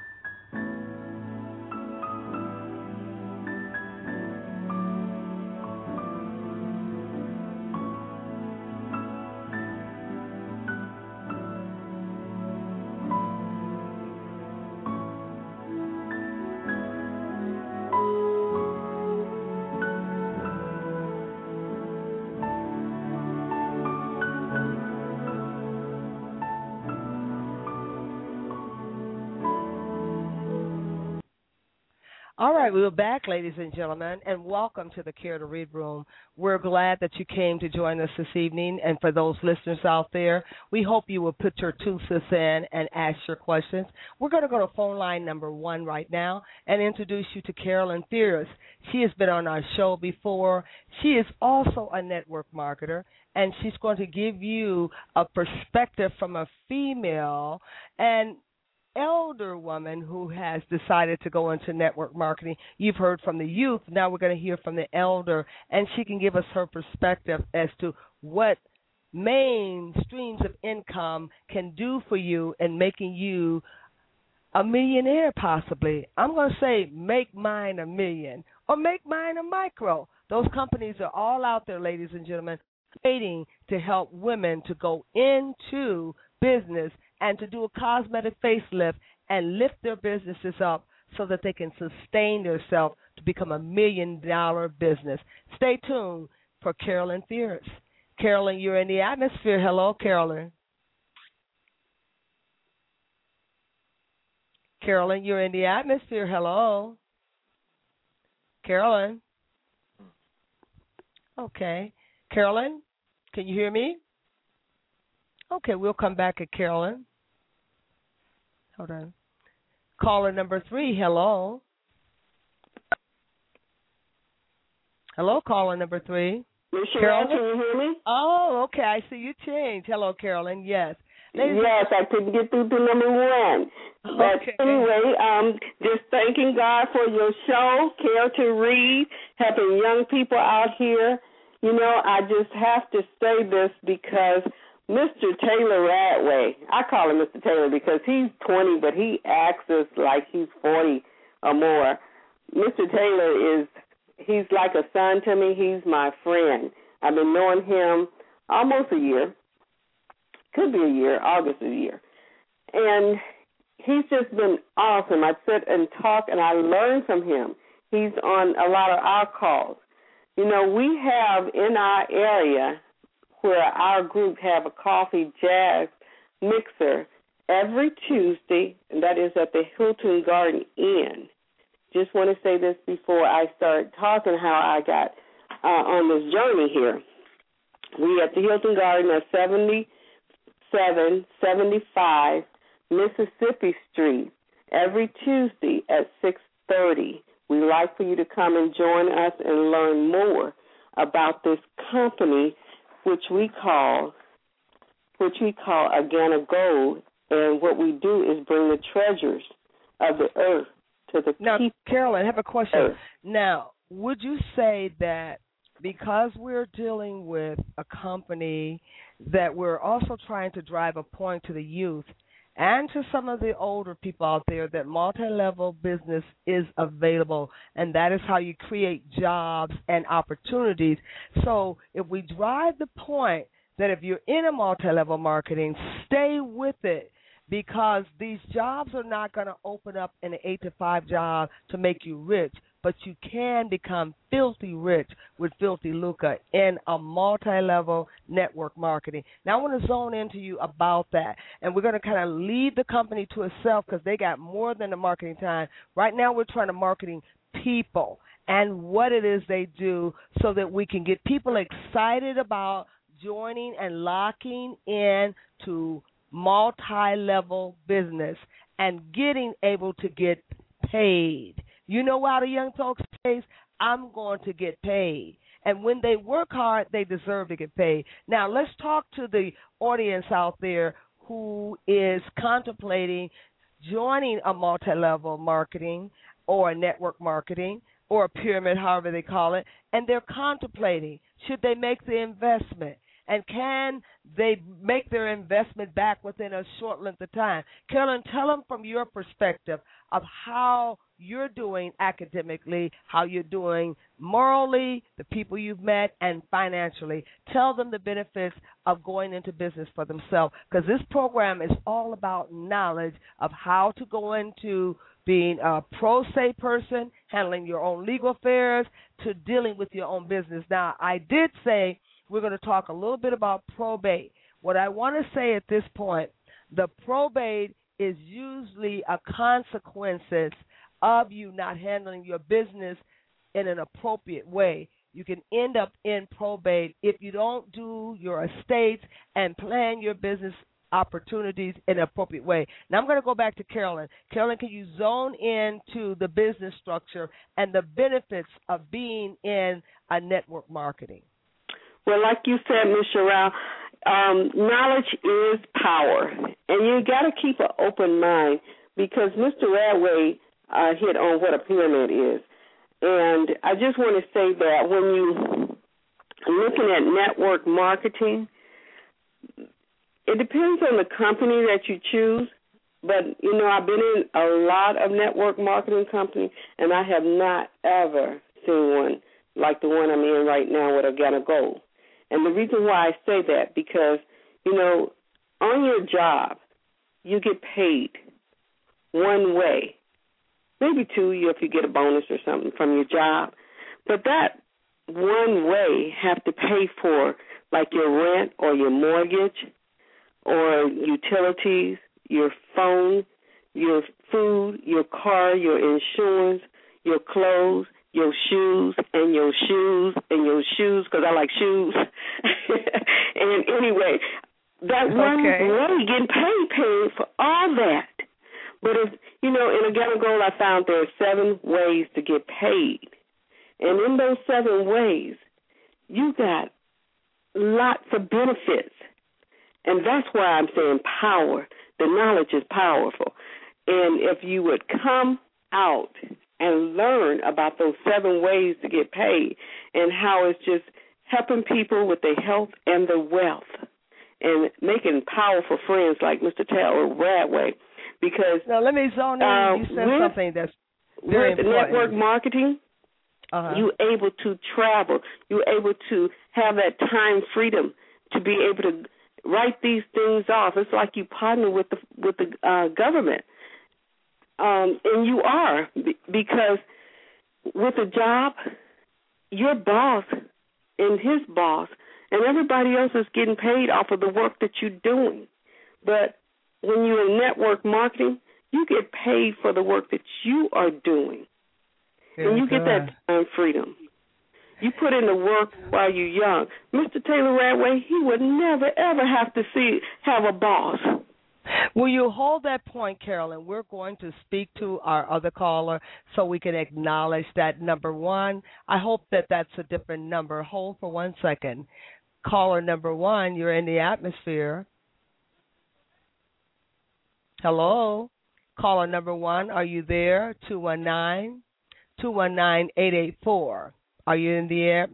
All right, we're back, ladies and gentlemen, and welcome to the Care to Read Room. We're glad that you came to join us this evening, and for those listeners out there, we hope you will put your 2 cents in and ask your questions. We're going to go to phone line number 1 right now and introduce you to Carolyn Fierce. She has been on our show before. She is also a network marketer, and she's going to give you a perspective from a female and elder woman who has decided to go into network marketing. You've heard from the youth. Now we're going to hear from the elder, and she can give us her perspective as to what main streams of income can do for you in making you a millionaire possibly. I'm going to say make mine a million or make mine a micro. Those companies are all out there, ladies and gentlemen, waiting to help women to go into business and to do a cosmetic facelift and lift their businesses up so that they can sustain themselves to become $1 million business. Stay tuned for Carolyn Fierce. Carolyn, you're in the atmosphere. Hello, Carolyn. Carolyn, you're in the atmosphere. Hello. Carolyn. Okay. Carolyn, Can you hear me? Okay, we'll come back at Carolyn. Hold on. Caller number 3, hello. Hello, caller number 3. Miss Sherelle, can you hear me? Oh, okay, I see you change. Hello, Carolyn, yes. Yes, I couldn't get through to number 1. But anyway, just thanking God for your show, Care to Read, helping young people out here. You know, I just have to say this because Mr. Taylor Radway, I call him Mr. Taylor because he's 20, but he acts as like he's 40 or more. Mr. Taylor he's like a son to me. He's my friend. I've been knowing him almost a year. Could be a year, August a year. And he's just been awesome. I sit and talk, and I learn from him. He's on a lot of our calls. You know, we have in our area where our group have a coffee jazz mixer every Tuesday, and that is at the Hilton Garden Inn. Just want to say this before I start talking how I got on this journey here. We at the Hilton Garden at 7775 Mississippi Street every Tuesday at 6:30. We'd like for you to come and join us and learn more about this company, which we call Agana Gold, and what we do is bring the treasures of the earth to the now, people. Carolyn, I have a question. Earth. Now, would you say that because we're dealing with a company that we're also trying to drive a point to the youth and to some of the older people out there that multi-level business is available, and that is how you create jobs and opportunities. So if we drive the point that if you're in a multi-level marketing, stay with it, because these jobs are not going to open up in an 8-to-5 job to make you rich, but you can become filthy rich with Filthy Luca in a multi-level network marketing. Now, I want to zone into you about that, and we're going to kind of leave the company to itself because they got more than the marketing time. Right now, we're trying to marketing people and what it is they do so that we can get people excited about joining and locking in to multi-level business and getting able to get paid. You know how the young folks say, I'm going to get paid. And when they work hard, they deserve to get paid. Now, let's talk to the audience out there who is contemplating joining a multi-level marketing or a network marketing or a pyramid, however they call it, and they're contemplating, should they make the investment? And can they make their investment back within a short length of time? Carolyn, tell them from your perspective of how you're doing academically, how you're doing morally, the people you've met, and financially. Tell them the benefits of going into business for themselves, because this program is all about knowledge of how to go into being a pro se person, handling your own legal affairs, to dealing with your own business. Now, I did say we're going to talk a little bit about probate. What I want to say at this point, the probate is usually a consequences of you not handling your business in an appropriate way. You can end up in probate if you don't do your estates and plan your business opportunities in an appropriate way. Now I'm going to go back to Carolyn. Carolyn, can you zone into the business structure and the benefits of being in a network marketing? Well, like you said, Ms. Sherelle, knowledge is power, and you got to keep an open mind, because Mr. Radway hit on what a pyramid is. And I just want to say that when you're looking at network marketing, it depends on the company that you choose. But, you know, I've been in a lot of network marketing companies, and I have not ever seen one like the one I'm in right now with Agana Gold. And the reason why I say that, because, you know, on your job, you get paid one way, maybe two if you get a bonus or something from your job. But that one way have to pay for, like, your rent or your mortgage or utilities, your phone, your food, your car, your insurance, your clothes, your shoes and your shoes and your shoes, because I like shoes. And anyway, that one way getting paid for all that. But if, in A Gallon Gold, I found there are 7 ways to get paid. And in those 7 ways, you got lots of benefits. And that's why I'm saying power. The knowledge is powerful. And if you would come out and learn about those 7 ways to get paid and how it's just helping people with their health and their wealth and making powerful friends like Mr. Taylor Radway. Because now let me zone in. You said something that's very important. With network marketing, you're able to travel. You're able to have that time freedom to be able to write these things off. It's like you partner with the government. And you are, because with a job, your boss and his boss and everybody else is getting paid off of the work that you're doing. But when you're in network marketing, you get paid for the work that you are doing. And you get that time freedom. You put in the work while you're young. Mr. Taylor Radway, he would never, ever have to have a boss. Will you hold that point, Carolyn? We're going to speak to our other caller so we can acknowledge that number 1. I hope that that's a different number. Hold for 1 second. Caller number 1, you're in the atmosphere. Hello? Caller number 1, are you there? 219-219-884. Are you in the air?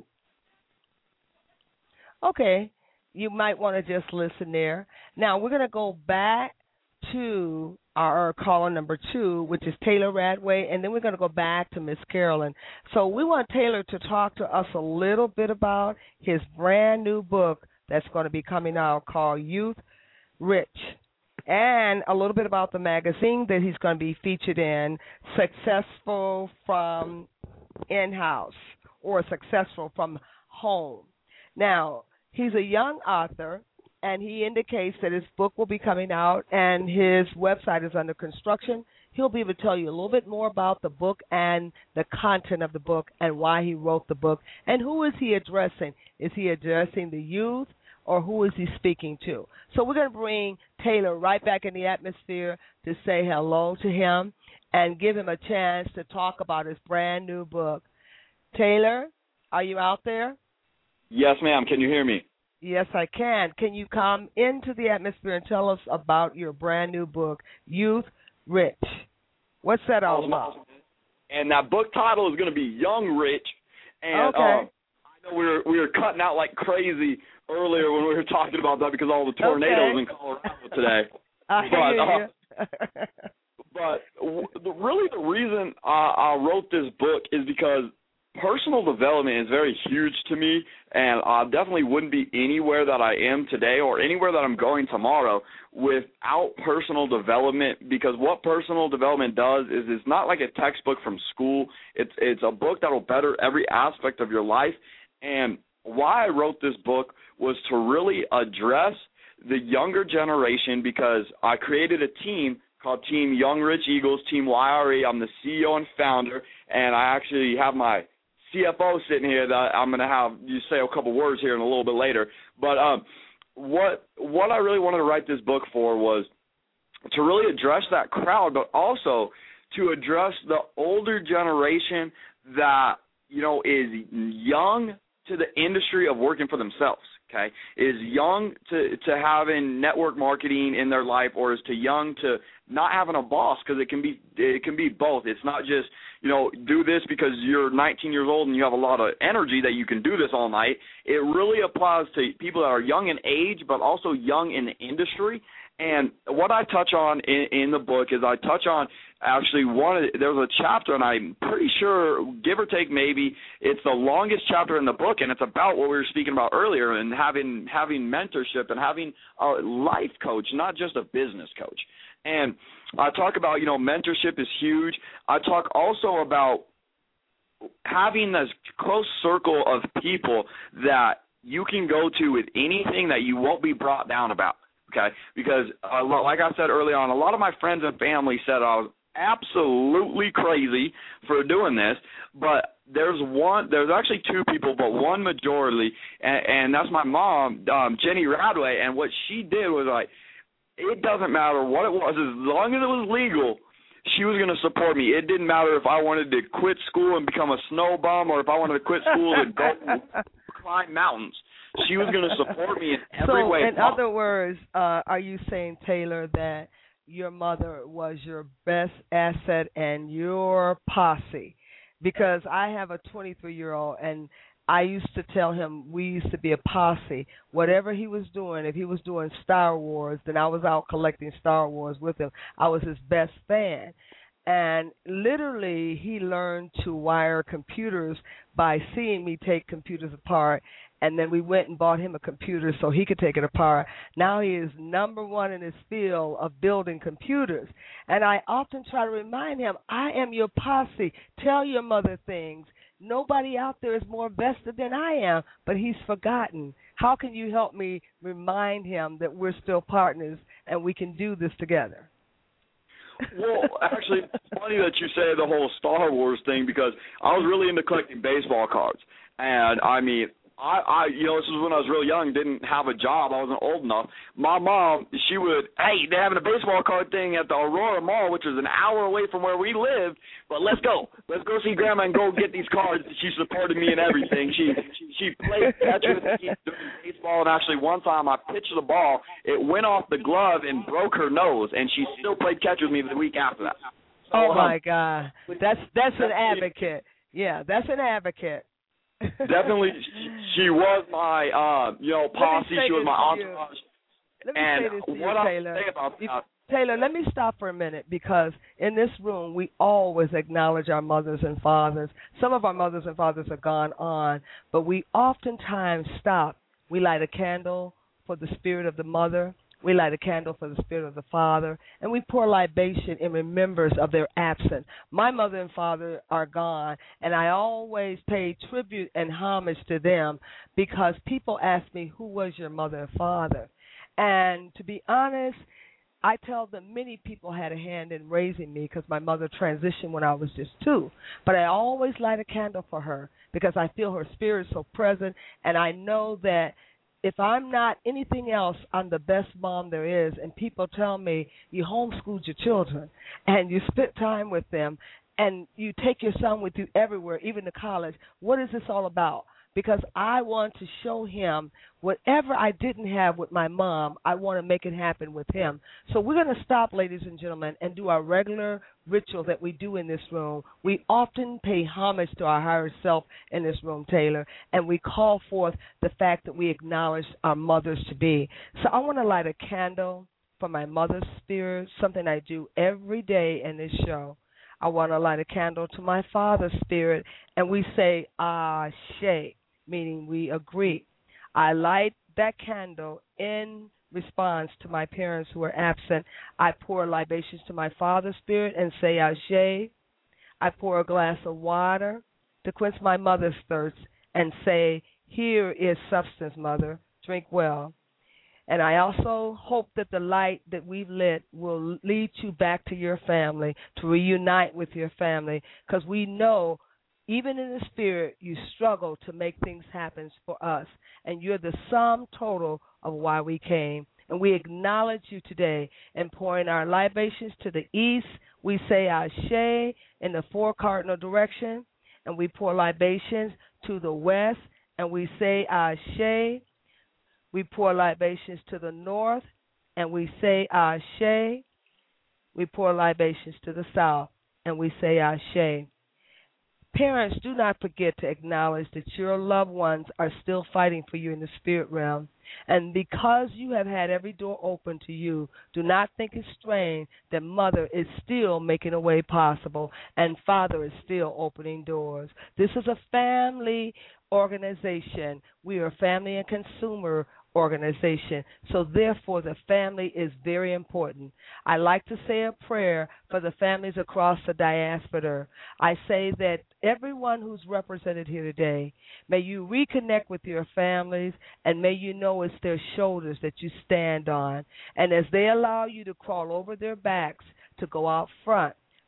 Okay. You might want to just listen there. Now, we're going to go back to our caller number 2, which is Taylor Radway, and then we're going to go back to Miss Carolyn. So we want Taylor to talk to us a little bit about his brand new book that's going to be coming out called Youth Rich, and a little bit about the magazine that he's going to be featured in, Successful from In-House or Successful from Home. Now, he's a young author, and he indicates that his book will be coming out, and his website is under construction. He'll be able to tell you a little bit more about the book and the content of the book and why he wrote the book. And who is he addressing? Is he addressing the youth, or who is he speaking to? So we're going to bring Taylor right back in the atmosphere to say hello to him and give him a chance to talk about his brand new book. Taylor, are you out there? Yes, ma'am. Can you hear me? Yes, I can. Can you come into the atmosphere and tell us about your brand new book, Youth Rich? What's that all about? And that book title is going to be Young Rich. And okay. I know we were cutting out like crazy earlier when we were talking about that because of all the tornadoes in Colorado today. I hear you. But really the reason I wrote this book is because personal development is very huge to me, and I definitely wouldn't be anywhere that I am today or anywhere that I'm going tomorrow without personal development, because what personal development does is it's not like a textbook from school. It's a book that will better every aspect of your life. And why I wrote this book was to really address the younger generation, because I created a team called Team Young Rich Eagles, Team YRE. I'm the CEO and founder, and I actually have my CFO sitting here that I'm going to have you say a couple words here in a little bit later. But what I really wanted to write this book for was to really address that crowd, but also to address the older generation that, is young to the industry of working for themselves, okay, is young to having network marketing in their life, or is too young to not having a boss, because it can be both. It's not just, do this because you're 19 years old and you have a lot of energy that you can do this all night. It really applies to people that are young in age but also young in the industry. And what I touch on in the book is I touch on actually there's a chapter, and I'm pretty sure, give or take maybe, it's the longest chapter in the book, and it's about what we were speaking about earlier, and having mentorship and having a life coach, not just a business coach. And I talk about, mentorship is huge. I talk also about having this close circle of people that you can go to with anything that you won't be brought down about, okay? Because like I said early on, a lot of my friends and family said I was absolutely crazy for doing this, but there's actually two people, but one majority, and that's my mom, Jenny Radway, and what she did was like, it doesn't matter what it was, as long as it was legal, she was going to support me. It didn't matter if I wanted to quit school and become a snow bum or if I wanted to quit school and go climb mountains. She was going to support me in every way. So, in other words, are you saying, Taylor, that your mother was your best asset and your posse? Because I have a 23-year-old, and I used to tell him we used to be a posse. Whatever he was doing, if he was doing Star Wars, then I was out collecting Star Wars with him. I was his best fan. And literally, he learned to wire computers by seeing me take computers apart. And then we went and bought him a computer so he could take it apart. Now he is number one in his field of building computers. And I often try to remind him, I am your posse. Tell your mother things. Nobody out there is more vested than I am, but he's forgotten. How can you help me remind him that we're still partners and we can do this together? Well, actually, it's funny that you say the whole Star Wars thing because I was really into collecting baseball cards. And, I mean, I this was when I was real young, didn't have a job. I wasn't old enough. My mom, she would, hey, they're having a baseball card thing at the Aurora Mall, which is an hour away from where we lived, but let's go. Let's go see Grandma and go get these cards. She supported me in everything. She played catch with me doing baseball, and actually one time I pitched the ball. It went off the glove and broke her nose, and she still played catch with me the week after that. So, oh, my God. That's an advocate. Yeah, that's an advocate. Definitely, she was my, posse. She was my entourage. Let me say this to you, Taylor. Taylor, let me stop for a minute because in this room we always acknowledge our mothers and fathers. Some of our mothers and fathers are gone on, but we oftentimes stop. We light a candle for the spirit of the mother. We light a candle for the spirit of the father, and we pour libation in remembrance of their absence. My mother and father are gone, and I always pay tribute and homage to them because people ask me, who was your mother and father? And to be honest, I tell them many people had a hand in raising me because my mother transitioned when I was just 2. But I always light a candle for her because I feel her spirit so present, and I know that if I'm not anything else, I'm the best mom there is. And people tell me you homeschooled your children and you spent time with them and you take your son with you everywhere, even to college. What is this all about? Because I want to show him whatever I didn't have with my mom, I want to make it happen with him. So we're going to stop, ladies and gentlemen, and do our regular ritual that we do in this room. We often pay homage to our higher self in this room, Taylor, and we call forth the fact that we acknowledge our mothers to be. So I want to light a candle for my mother's spirit, something I do every day in this show. I want to light a candle to my father's spirit, and we say, Ashe, meaning we agree. I light that candle in response to my parents who are absent. I pour libations to my father's spirit and say, Ashe. I pour a glass of water to quench my mother's thirst and say, here is substance, mother. Drink well. And I also hope that the light that we've lit will lead you back to your family, to reunite with your family, because we know even in the spirit you struggle to make things happen for us, and you're the sum total of why we came. And we acknowledge you today and pouring our libations to the east. We say Ashe in the 4 cardinal direction, and we pour libations to the west, and we say Ashe. We pour libations to the north, and we say Ashe. We pour libations to the south, and we say Ashe. Parents, do not forget to acknowledge that your loved ones are still fighting for you in the spirit realm. And because you have had every door open to you, do not think it's strange that Mother is still making a way possible and Father is still opening doors. This is a family organization. We are a family and consumer organization. So therefore, the family is very important. I like to say a prayer for the families across the diaspora. I say that everyone who's represented here today, may you reconnect with your families, and may you know it's their shoulders that you stand on. And as they allow you to crawl over their backs to go out front,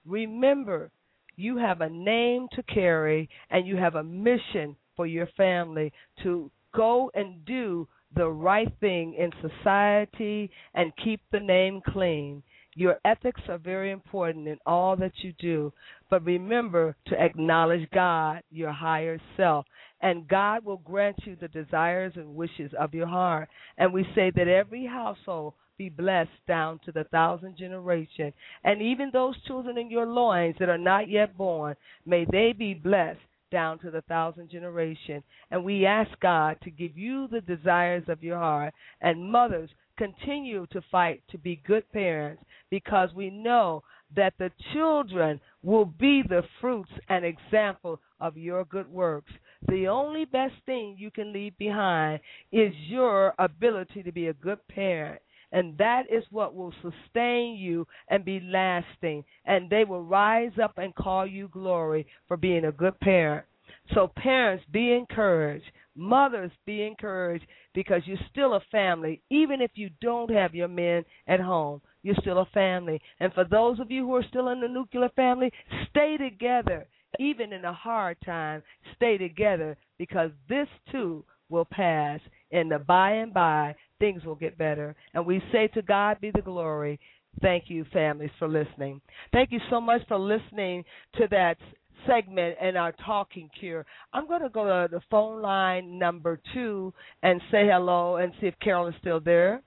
remember, you have a name to carry and you have a mission for your family to go and do the right thing in society and keep the name clean. Your ethics are very important in all that you do, but remember to acknowledge God, your higher self, and God will grant you the desires and wishes of your heart. And we say that every household be blessed down to the 1,000th generation, and even those children in your loins that are not yet born, may they be blessed down to the 1,000th generation. And we ask God to give you the desires of your heart. And mothers, continue to fight to be good parents, because we know that the children will be the fruits and example of your good works. The only best thing you can leave behind is your ability to be a good parent. And that is what will sustain you and be lasting. And they will rise up and call you glory for being a good parent. So parents, be encouraged. Mothers, be encouraged, because you're still a family. Even if you don't have your men at home, you're still a family. And for those of you who are still in the nuclear family, stay together. Even in a hard time, stay together, because this too will pass. In the by and by, things will get better. And we say to God be the glory. Thank you, families, for listening. Thank you so much for listening to that segment in our Talking Cure. I'm going to go to the phone line number 2 and say hello and see if Carolyn's still there.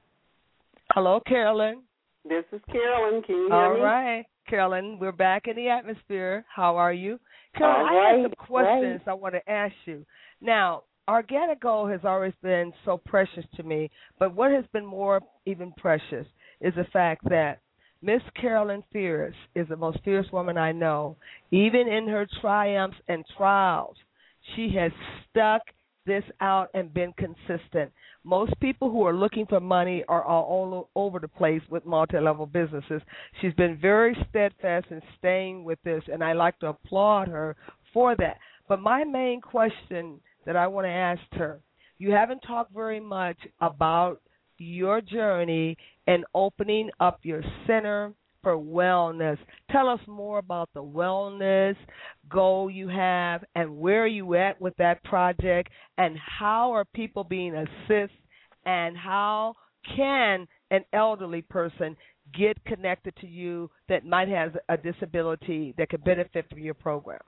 Hello, Carolyn. This is Carolyn. Can you hear me? All right, Carolyn, we're back in the atmosphere. How are you? Carolyn, I have some questions I want to ask you. Now, Organic Gold has always been so precious to me, but what has been more even precious is the fact that Miss Carolyn Fierce is the most fierce woman I know. Even in her triumphs and trials, she has stuck this out and been consistent. Most people who are looking for money are all over the place with multi-level businesses. She's been very steadfast in staying with this, and I like to applaud her for that. But my main question that I want to ask her, you haven't talked very much about your journey and opening up your center for wellness. Tell us more about the wellness goal you have and where you at with that project, and how are people being assisted, and how can an elderly person get connected to you that might have a disability that could benefit from your program.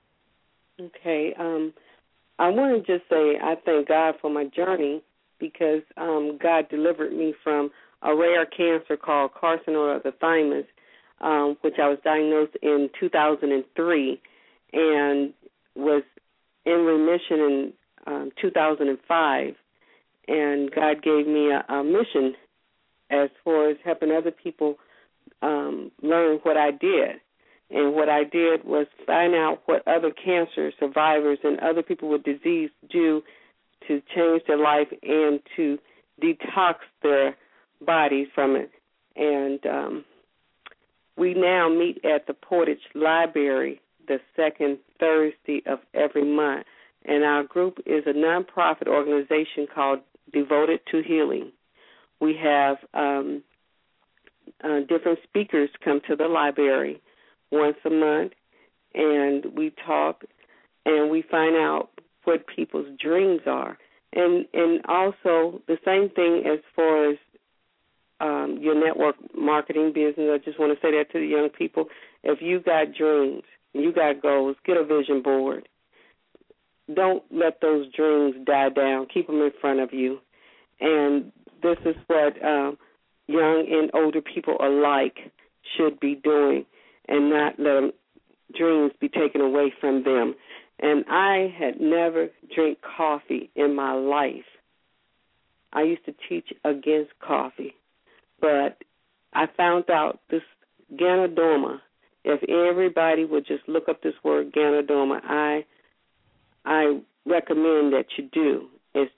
Okay. I want to just say I thank God for my journey, because God delivered me from a rare cancer called carcinoma of the thymus, which I was diagnosed in 2003 and was in remission in 2005. And God gave me a mission as far as helping other people learn what I did. And what I did was find out what other cancer survivors and other people with disease do to change their life and to detox their bodies from it. And we now meet at the Portage Library the second Thursday of every month. And our group is a nonprofit organization called Devoted to Healing. We have different speakers come to the library once a month, and we talk and we find out what people's dreams are. And also the same thing as far as your network marketing business. I just want to say that to the young people. If you got dreams, you got goals, get a vision board. Don't let those dreams die down. Keep them in front of you. And this is what young and older people alike should be doing, and not let dreams be taken away from them. And I had never drank coffee in my life. I used to teach against coffee. But I found out this Ganoderma, if everybody would just look up this word Ganoderma, I recommend that you do. It's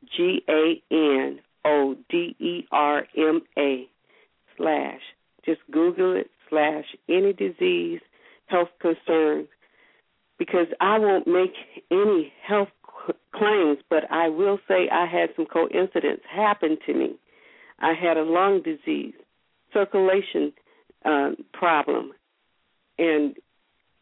GANODERMA/ just Google it / any disease, health concerns, because I won't make any health claims, but I will say I had some coincidence happen to me. I had a lung disease, circulation problem, and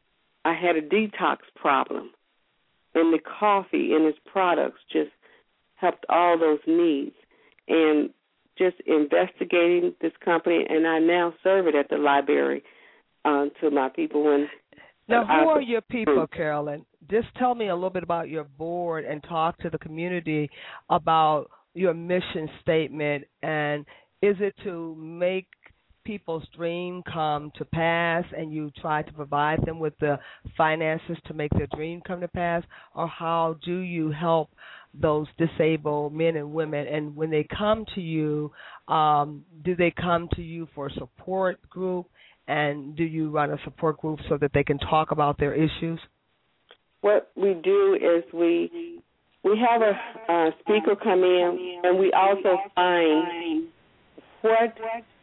I had a detox problem, and the coffee and its products just helped all those needs. And just investigating this company, and I now serve it at the library to my people. Now, who are your people, Carolyn? Just tell me a little bit about your board and talk to the community about your mission statement. And is it to make people's dream come to pass, and you try to provide them with the finances to make their dream come to pass? Or how do you help those disabled men and women? And when they come to you, do they come to you for a support group? And do you run a support group so that they can talk about their issues? What we do is we have a speaker come in, and we also find what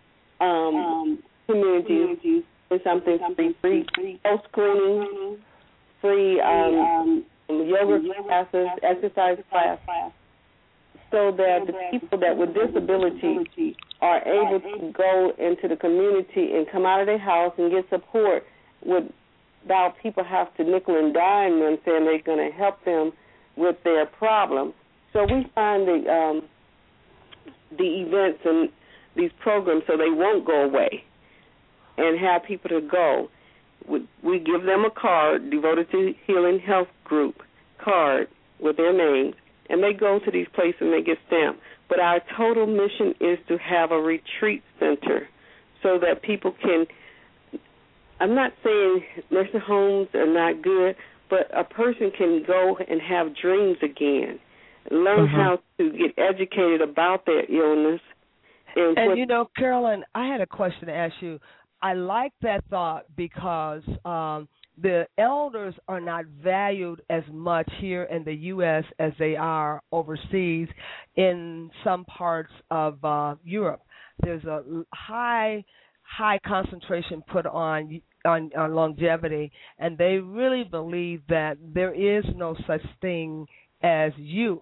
communities do something free health screening, free yoga classes, exercise class, so that the people that with disability are able to go into the community and come out of their house and get support without people have to nickel and dime them saying they're going to help them with their problem. So we find the events and these programs so they won't go away and have people to go. We give them a card, Devoted to Healing Health Group card with their names, and they go to these places and they get stamped. But our total mission is to have a retreat center so that people can, I'm not saying nursing homes are not good, but a person can go and have dreams again, learn how to get educated about their illness. And you know, Carolyn, I had a question to ask you. I like that thought because the elders are not valued as much here in the U.S. as they are overseas in some parts of Europe. There's a high concentration put on longevity, and they really believe that there is no such thing as youth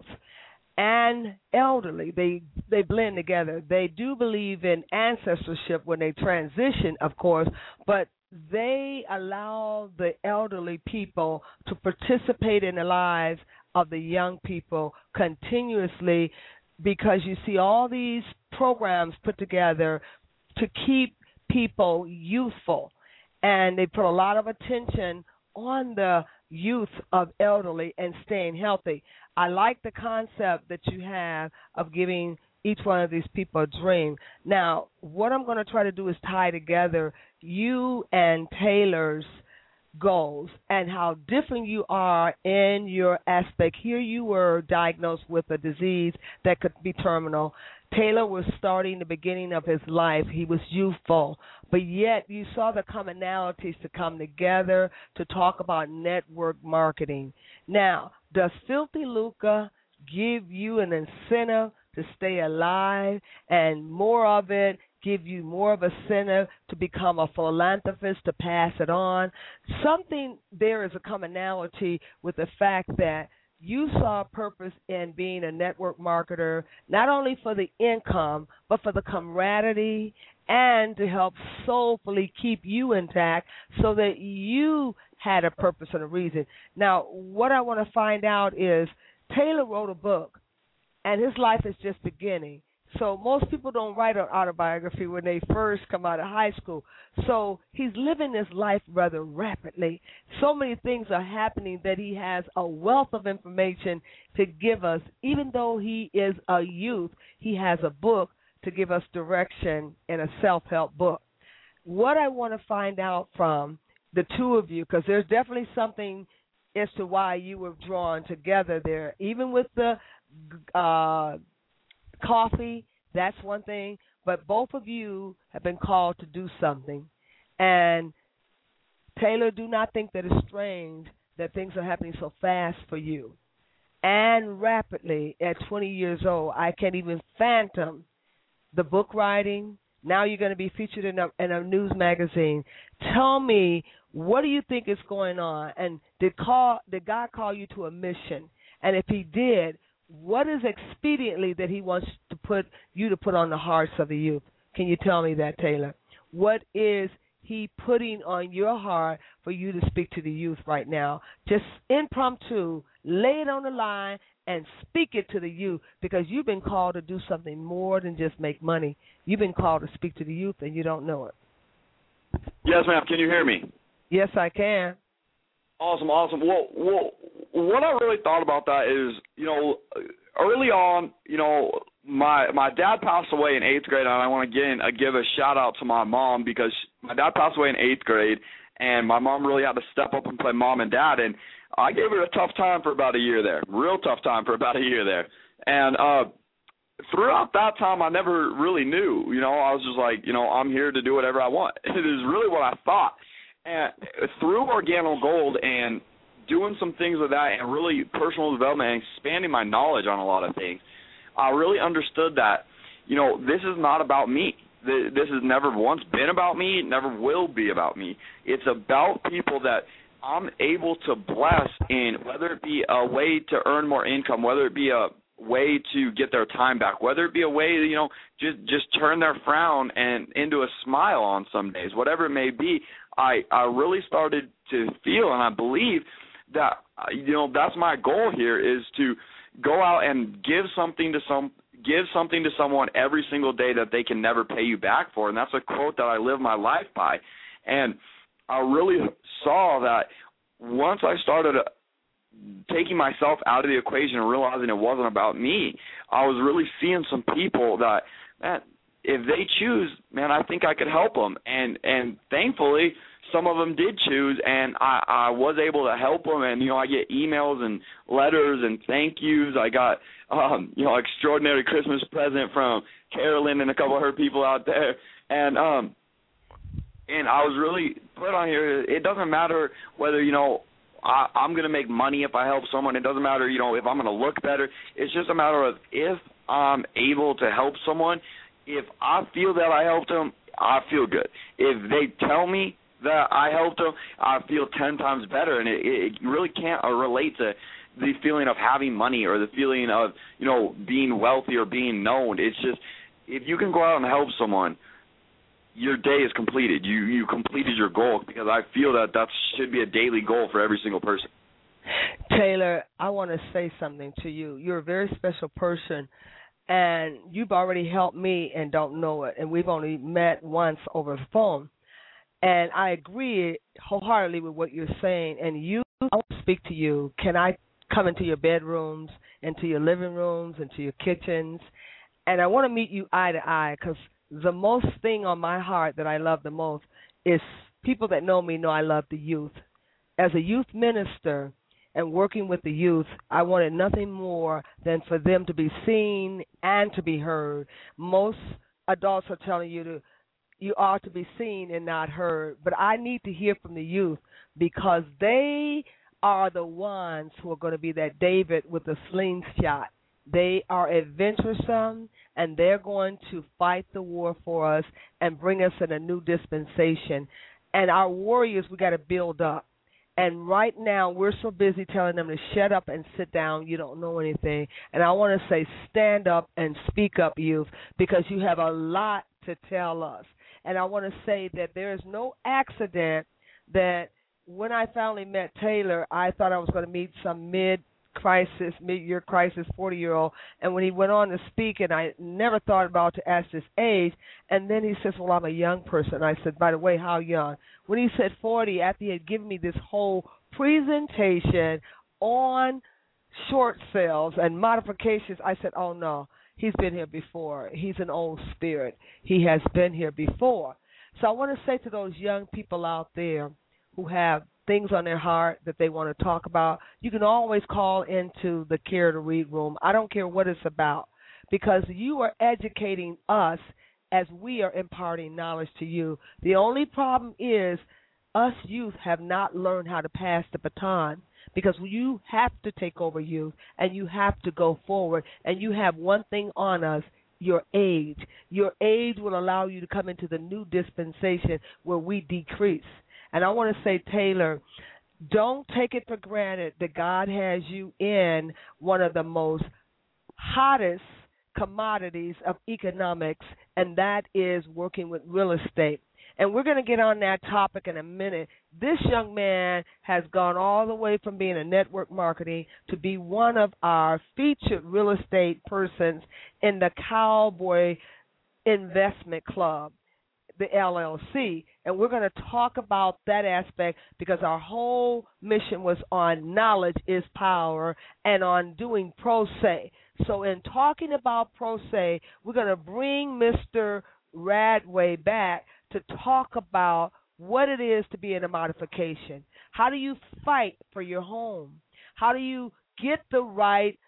and elderly. They blend together. They do believe in ancestorship when they transition, of course, but they allow the elderly people to participate in the lives of the young people continuously, because you see all these programs put together to keep people youthful, and they put a lot of attention on the youth of elderly and staying healthy. I like the concept that you have of giving each one of these people a dream. Now, what I'm going to try to do is tie together you and Taylor's goals and how different you are in your aspect. Here you were diagnosed with a disease that could be terminal. Taylor was starting the beginning of his life. He was youthful, but yet you saw the commonalities to come together to talk about network marketing. Now, does Filthy Luca give you an incentive to stay alive, and more of it give you more of a incentive to become a philanthropist, to pass it on? Something there is a commonality with the fact that you saw a purpose in being a network marketer, not only for the income, but for the camaraderie and to help soulfully keep you intact so that you had a purpose and a reason. Now, what I want to find out is Taylor wrote a book, and his life is just beginning. So most people don't write an autobiography when they first come out of high school. So he's living his life rather rapidly. So many things are happening that he has a wealth of information to give us. Even though he is a youth, he has a book to give us direction in a self-help book. What I want to find out from the two of you, because there's definitely something as to why you were drawn together there, even with the coffee, that's one thing, but both of you have been called to do something. And Taylor, do not think that it's strange that things are happening so fast for you and rapidly at 20 years old. I can't even fathom the book writing. Now you're going to be featured in a news magazine. Tell me, what do you think is going on? And did God call you to a mission? And if he did, what is expediently that he wants to put on the hearts of the youth? Can you tell me that, Taylor? What is he putting on your heart for you to speak to the youth right now? Just impromptu, lay it on the line and speak it to the youth, because you've been called to do something more than just make money. You've been called to speak to the youth, and you don't know it. Yes, ma'am. Can you hear me? Yes, I can. Awesome. Well, what I really thought about that is, early on, my dad passed away in 8th grade, and I want to give a shout-out to my mom, because my dad passed away in 8th grade, and my mom really had to step up and play mom and dad, and I gave her a tough time for about a year there, real tough time for about a year there. And throughout that time, I never really knew. I was just like, I'm here to do whatever I want. It is really what I thought. And through Organo Gold and doing some things with that and really personal development and expanding my knowledge on a lot of things, I really understood that, this is not about me. This has never once been about me. It never will be about me. It's about people that I'm able to bless in, whether it be a way to earn more income, whether it be a way to get their time back, whether it be a way to, just turn their frown and into a smile on some days, whatever it may be. I really started to feel, and I believe that, that's my goal here, is to go out and give something to someone every single day that they can never pay you back for. And that's a quote that I live my life by. And I really saw that once I started taking myself out of the equation and realizing it wasn't about me, I was really seeing some people that, man, if they choose, man, I think I could help them. And thankfully, some of them did choose, and I was able to help them. And, I get emails and letters and thank yous. I got, extraordinary Christmas present from Carolyn and a couple of her people out there. And I was really put on here, it doesn't matter whether, I'm going to make money if I help someone. It doesn't matter, if I'm going to look better. It's just a matter of if I'm able to help someone, if I feel that I helped them, I feel good. If they tell me that I helped them, I feel 10 times better. And it really can't relate to the feeling of having money or the feeling of, being wealthy or being known. It's just, if you can go out and help someone, your day is completed. You completed your goal, because I feel that should be a daily goal for every single person. Taylor, I want to say something to you. You're a very special person, and you've already helped me and don't know it, and we've only met once over the phone. And I agree wholeheartedly with what you're saying. And I want to speak to you. Can I come into your bedrooms, into your living rooms, into your kitchens? And I want to meet you eye to eye, because the most thing on my heart that I love the most is people that know me know I love the youth. As a youth minister and working with the youth, I wanted nothing more than for them to be seen and to be heard. Most adults are telling you you ought to be seen and not heard, but I need to hear from the youth, because they are the ones who are going to be that David with the slingshot. They are adventuresome, and they're going to fight the war for us and bring us in a new dispensation. And our warriors, we got to build up. And right now, we're so busy telling them to shut up and sit down. You don't know anything. And I want to say, stand up and speak up, youth, because you have a lot to tell us. And I want to say that there is no accident that when I finally met Taylor, I thought I was going to meet some mid-year crisis 40-year-old. And when he went on to speak, and I never thought about to ask his age, and then he says, well, I'm a young person. I said, by the way, how young? When he said 40, after he had given me this whole presentation on short sales and modifications, I said, oh, no. He's been here before. He's an old spirit. He has been here before. So I want to say to those young people out there who have things on their heart that they want to talk about, you can always call into the Care to Read room. I don't care what it's about, because you are educating us as we are imparting knowledge to you. The only problem is us youth have not learned how to pass the baton, because you have to take over youth, and you have to go forward, and you have one thing on us, your age. Your age will allow you to come into the new dispensation where we decrease. And I want to say, Taylor, don't take it for granted that God has you in one of the most hottest commodities of economics, and that is working with real estate. And we're going to get on that topic in a minute. This young man has gone all the way from being a network marketing to be one of our featured real estate persons in the Cowboy Investment Club, the LLC, and we're going to talk about that aspect because our whole mission was on knowledge is power and on doing pro se. So in talking about pro se, we're going to bring Mr. Radway back to talk about what it is to be in a modification. How do you fight for your home? How do you get the right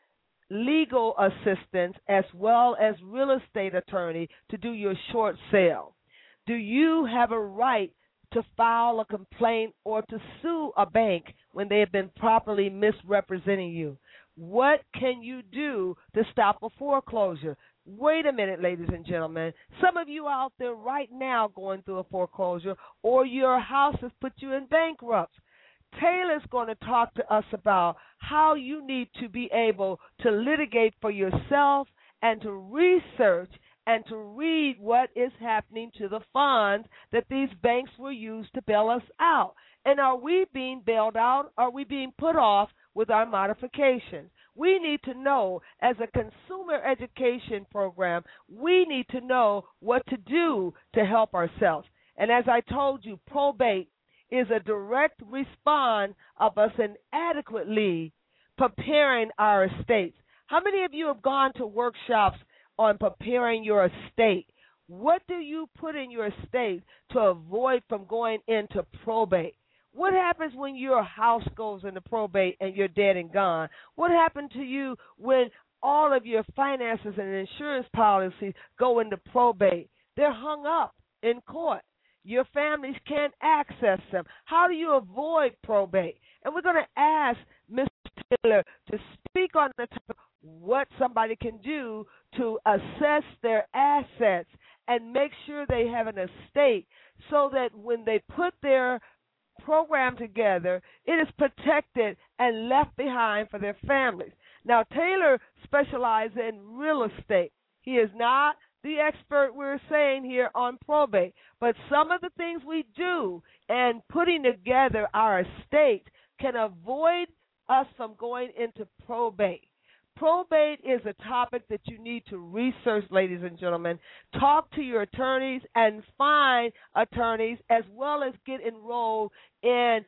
legal assistance as well as real estate attorney to do your short sale? Do you have a right to file a complaint or to sue a bank when they have been properly misrepresenting you? What can you do to stop a foreclosure? Wait a minute, ladies and gentlemen. Some of you out there right now going through a foreclosure or your house has put you in bankrupt. Taylor's going to talk to us about how you need to be able to litigate for yourself and to research and to read what is happening to the funds that these banks will use to bail us out. And are we being bailed out? Are we being put off with our modifications? We need to know, as a consumer education program, we need to know what to do to help ourselves. And as I told you, probate is a direct response of us inadequately preparing our estates. How many of you have gone to workshops on preparing your estate? What do you put in your estate to avoid from going into probate? What happens when your house goes into probate and you're dead and gone? What happened to you when all of your finances and insurance policies go into probate? They're hung up in court. Your families can't access them. How do you avoid probate? And we're going to ask Mr. Taylor to speak on the topic of what somebody can do to assess their assets and make sure they have an estate so that when they put their program together, it is protected and left behind for their families. Now, Taylor specializes in real estate. He is not the expert we're saying here on probate, but some of the things we do and putting together our estate can avoid us from going into probate. Probate is a topic that you need to research, ladies and gentlemen. Talk to your attorneys and find attorneys as well as get enrolled in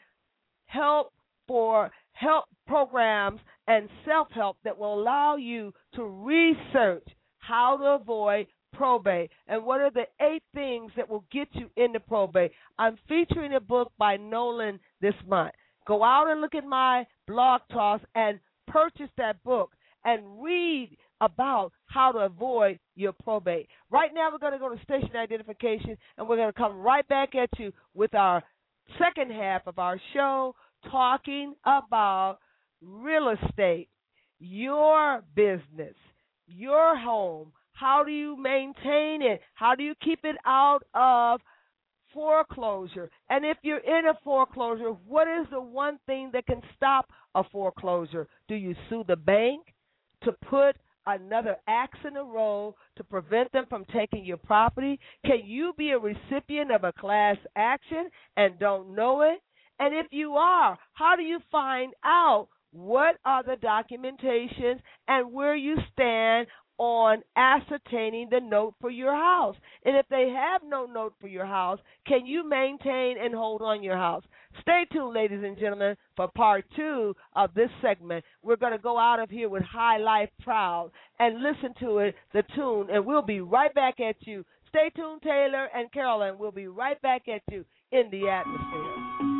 help programs and self-help that will allow you to research how to avoid probate and what are the 8 things that will get you into probate. I'm featuring a book by Nolan this month. Go out and look at my blog talks and purchase that book and read about how to avoid your probate. Right now we're going to go to station identification, and we're going to come right back at you with our second half of our show talking about real estate, your business, your home. How do you maintain it? How do you keep it out of foreclosure? And if you're in a foreclosure, what is the one thing that can stop a foreclosure? Do you sue the bank to put another axe in the row to prevent them from taking your property? Can you be a recipient of a class action and don't know it? And if you are, how do you find out what are the documentations and where you stand on ascertaining the note for your house? And if they have no note for your house, can you maintain and hold on your house? Stay tuned, ladies and gentlemen, for part 2 of this segment. We're going to go out of here with High Life Proud and listen to it, the tune, and we'll be right back at you. Stay tuned, Taylor and Carolyn. We'll be right back at you in the atmosphere.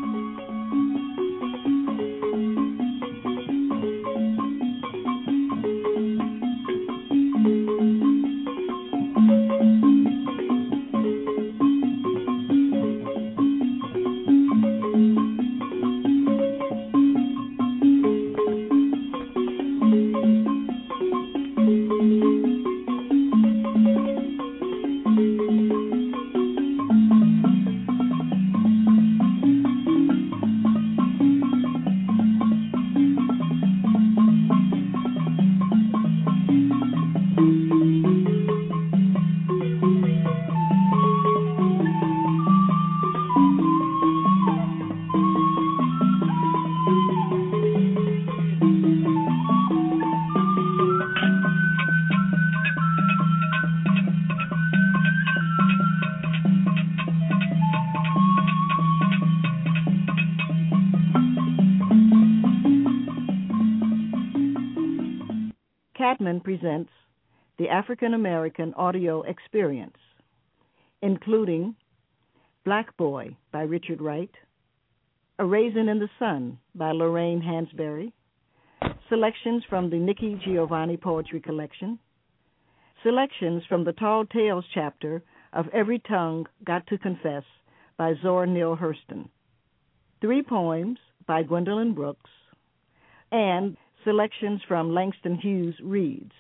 Cadman presents the African American Audio Experience, including Black Boy by Richard Wright, A Raisin in the Sun by Lorraine Hansberry, selections from the Nikki Giovanni Poetry Collection, selections from the Tall Tales chapter of Every Tongue Got to Confess by Zora Neale Hurston, 3 poems by Gwendolyn Brooks, and selections from Langston Hughes Reads.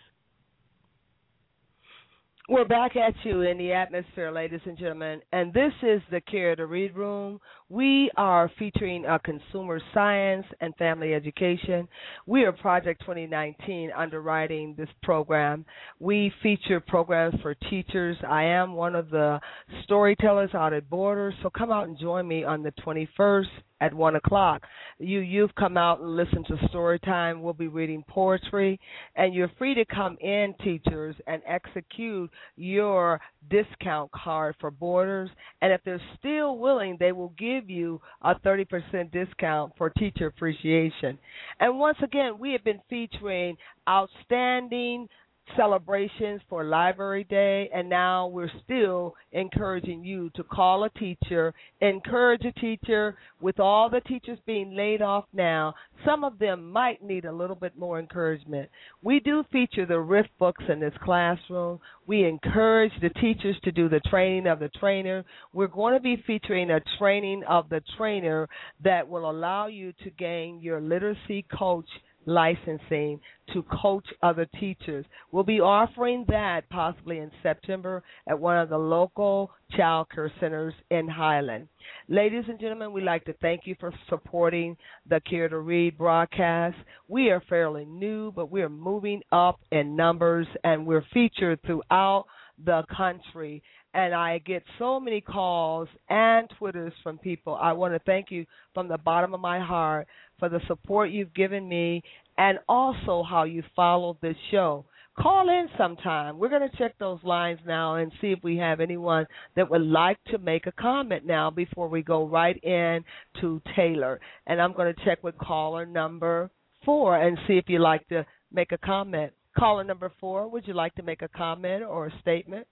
We're back at you in the atmosphere, ladies and gentlemen, and this is the Care to Read Room. We are featuring consumer science and family education. We are Project 2019 underwriting this program. We feature programs for teachers. I am one of the storytellers out at Borders, so come out and join me on the 21st at 1 o'clock. You've come out and listened to story time. We'll be reading poetry, and you're free to come in, teachers, and execute your discount card for Borders. And if they're still willing, they will give you a 30% discount for teacher appreciation. And once again, we have been featuring outstanding celebrations for Library Day, and now we're still encouraging you to call a teacher, encourage a teacher. With all the teachers being laid off now, some of them might need a little bit more encouragement. We do feature the Rift books in this classroom. We encourage the teachers to do the training of the trainer. We're going to be featuring a training of the trainer that will allow you to gain your literacy coach licensing to coach other teachers. We'll be offering that possibly in September at one of the local child care centers in Highland. Ladies and gentlemen, we'd like to thank you for supporting the Care to Read broadcast. We are fairly new, but we are moving up in numbers, and we're featured throughout the country. And I get so many calls and Twitters from people. I want to thank you from the bottom of my heart for the support you've given me and also how you followed this show. Call in sometime. We're going to check those lines now and see if we have anyone that would like to make a comment now before we go right in to Taylor. And I'm going to check with caller number 4 and see if you'd like to make a comment. Caller number 4, would you like to make a comment or a statement?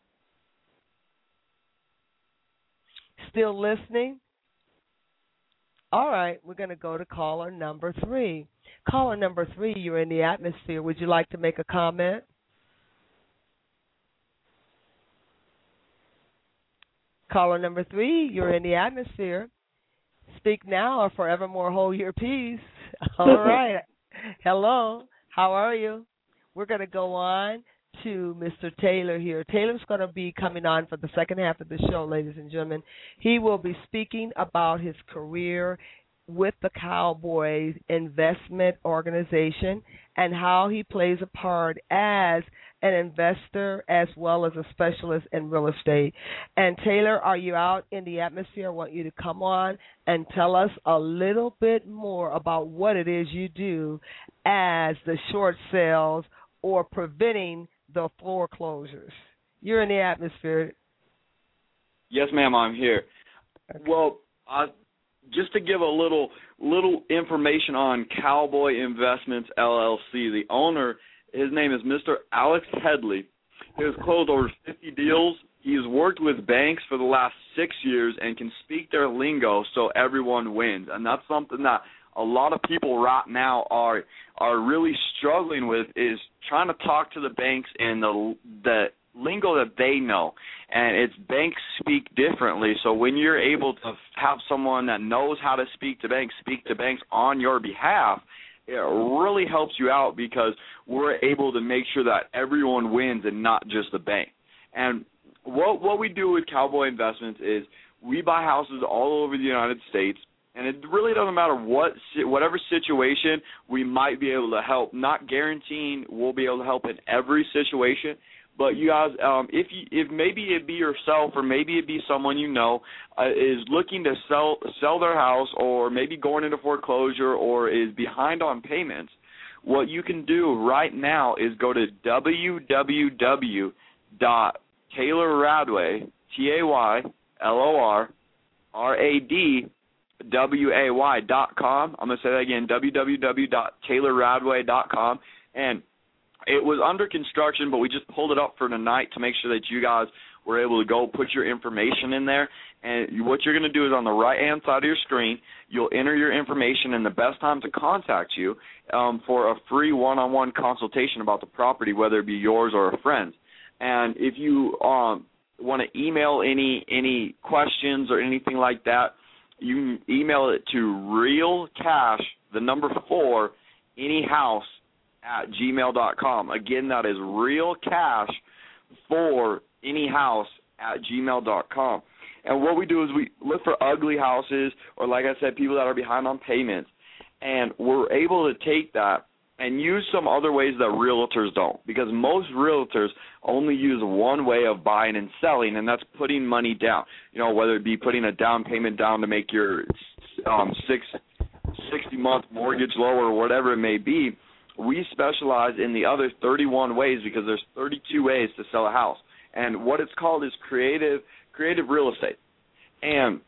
Still listening? All right, we're going to go to caller number 3. Caller number 3, you're in the atmosphere. Would you like to make a comment? Caller number 3, you're in the atmosphere. Speak now or forevermore hold your peace. All right. Hello. How are you? We're going to go on to Mr. Taylor here. Taylor's going to be coming on for the second half of the show, ladies and gentlemen. He will be speaking about his career with the Cowboys Investment Organization and how he plays a part as an investor as well as a specialist in real estate. And Taylor, are you out in the atmosphere? I want you to come on and tell us a little bit more about what it is you do as the short sales or preventing the foreclosures. You're in the atmosphere. Yes, ma'am, I'm here. Okay. Well, just to give a little information on Cowboy Investments, LLC, the owner, his name is Mr. Alex Headley. He has closed over 50 deals. He's worked with banks for the last 6 years and can speak their lingo so everyone wins. And that's something that a lot of people right now are really struggling with, is trying to talk to the banks in the lingo that they know. And it's banks speak differently. So when you're able to have someone that knows how to speak to banks on your behalf, it really helps you out because we're able to make sure that everyone wins and not just the bank. And what we do with Cowboy Investments is we buy houses all over the United States. And it really doesn't matter whatever situation we might be able to help. Not guaranteeing we'll be able to help in every situation, but you guys, if maybe it be yourself or maybe it be someone you know is looking to sell their house or maybe going into foreclosure or is behind on payments, what you can do right now is go to www.taylorradway, TaylorRadway.com. I'm going to say that again, www.taylorradway.com. And it was under construction, but we just pulled it up for tonight to make sure that you guys were able to go put your information in there. And what you're going to do is on the right-hand side of your screen, you'll enter your information and the best time to contact you for a free one-on-one consultation about the property, whether it be yours or a friend's. And if you want to email any questions or anything like that, you can email it to realcash, the number 4, anyhouse @gmail.com. Again, that is realcash 4 anyhouse @gmail.com. And what we do is we look for ugly houses or, like I said, people that are behind on payments. And we're able to take that and use some other ways that realtors don't, because most realtors only use one way of buying and selling, and that's putting money down. You know, whether it be putting a down payment down to make your 60-month mortgage lower or whatever it may be. We specialize in the other 31 ways, because there's 32 ways to sell a house. And what it's called is creative real estate. And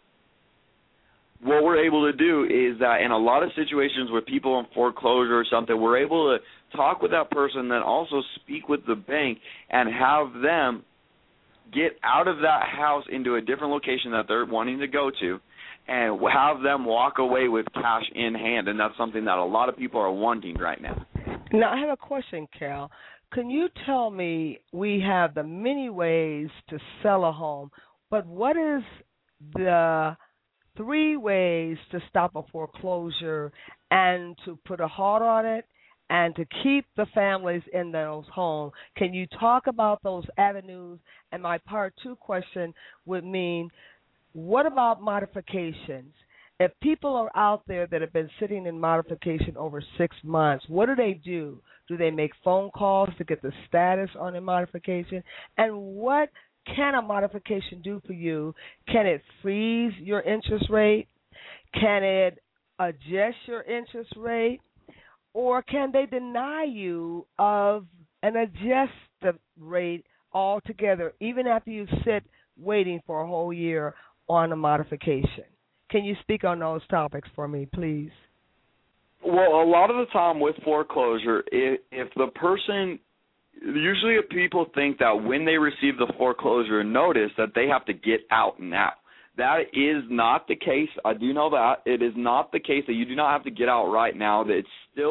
what we're able to do is that in a lot of situations where people in foreclosure or something, we're able to talk with that person, then also speak with the bank and have them get out of that house into a different location that they're wanting to go to and have them walk away with cash in hand. And that's something that a lot of people are wanting right now. Now, I have a question, Cal. Can you tell me, we have the many ways to sell a home, but what is the 3 ways to stop a foreclosure and to put a halt on it and to keep the families in those homes? Can you talk about those avenues? And my part 2 question would mean, what about modifications? If people are out there that have been sitting in modification over 6 months, what do? Do they make phone calls to get the status on a modification? And what can a modification do for you? Can it freeze your interest rate? Can it adjust your interest rate? Or can they deny you of an adjusted rate altogether, even after you sit waiting for a whole year on a modification? Can you speak on those topics for me, please? Well, a lot of the time with foreclosure, if the person, usually people think that when they receive the foreclosure notice that they have to get out now. That is not the case. I do know that. It is not the case that you do not have to get out right now. That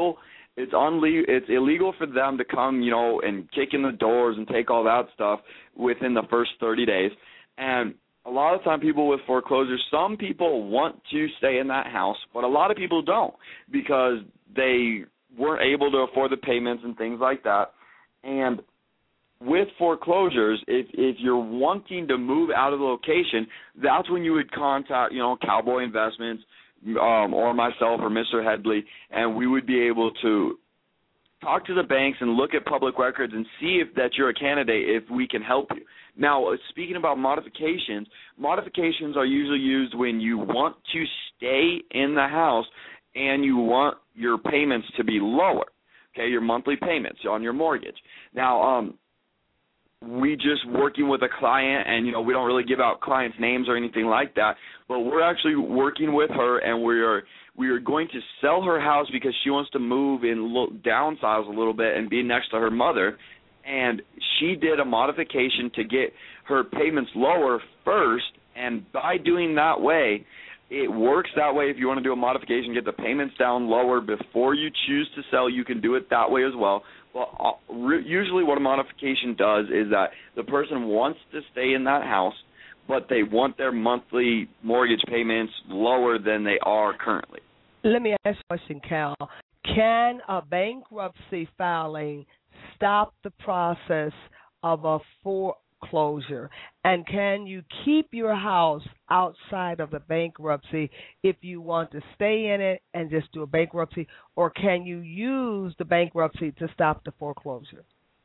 it's illegal for them to come, and kick in the doors and take all that stuff within the first 30 days. And a lot of time people with foreclosures, some people want to stay in that house, but a lot of people don't because they weren't able to afford the payments and things like that. And with foreclosures, if you're wanting to move out of the location, that's when you would contact, Cowboy Investments or myself or Mr. Headley, and we would be able to talk to the banks and look at public records and see if that you're a candidate, if we can help you. Now, speaking about modifications are usually used when you want to stay in the house and you want your payments to be lower, okay, your monthly payments on your mortgage. Now, we just working with a client, and, we don't really give out clients' names or anything like that, but we're actually working with her, and we are going to sell her house because she wants to move and downsize a little bit and be next to her mother. And she did a modification to get her payments lower first, and by doing that way, it works that way. If you want to do a modification, get the payments down lower before you choose to sell, you can do it that way as well. Well, usually what a modification does is that the person wants to stay in that house, but they want their monthly mortgage payments lower than they are currently. Let me ask you a question, Cal. Can a bankruptcy filing stop the process of a foreclosure? And can you keep your house outside of the bankruptcy if you want to stay in it and just do a bankruptcy? Or can you use the bankruptcy to stop the foreclosure?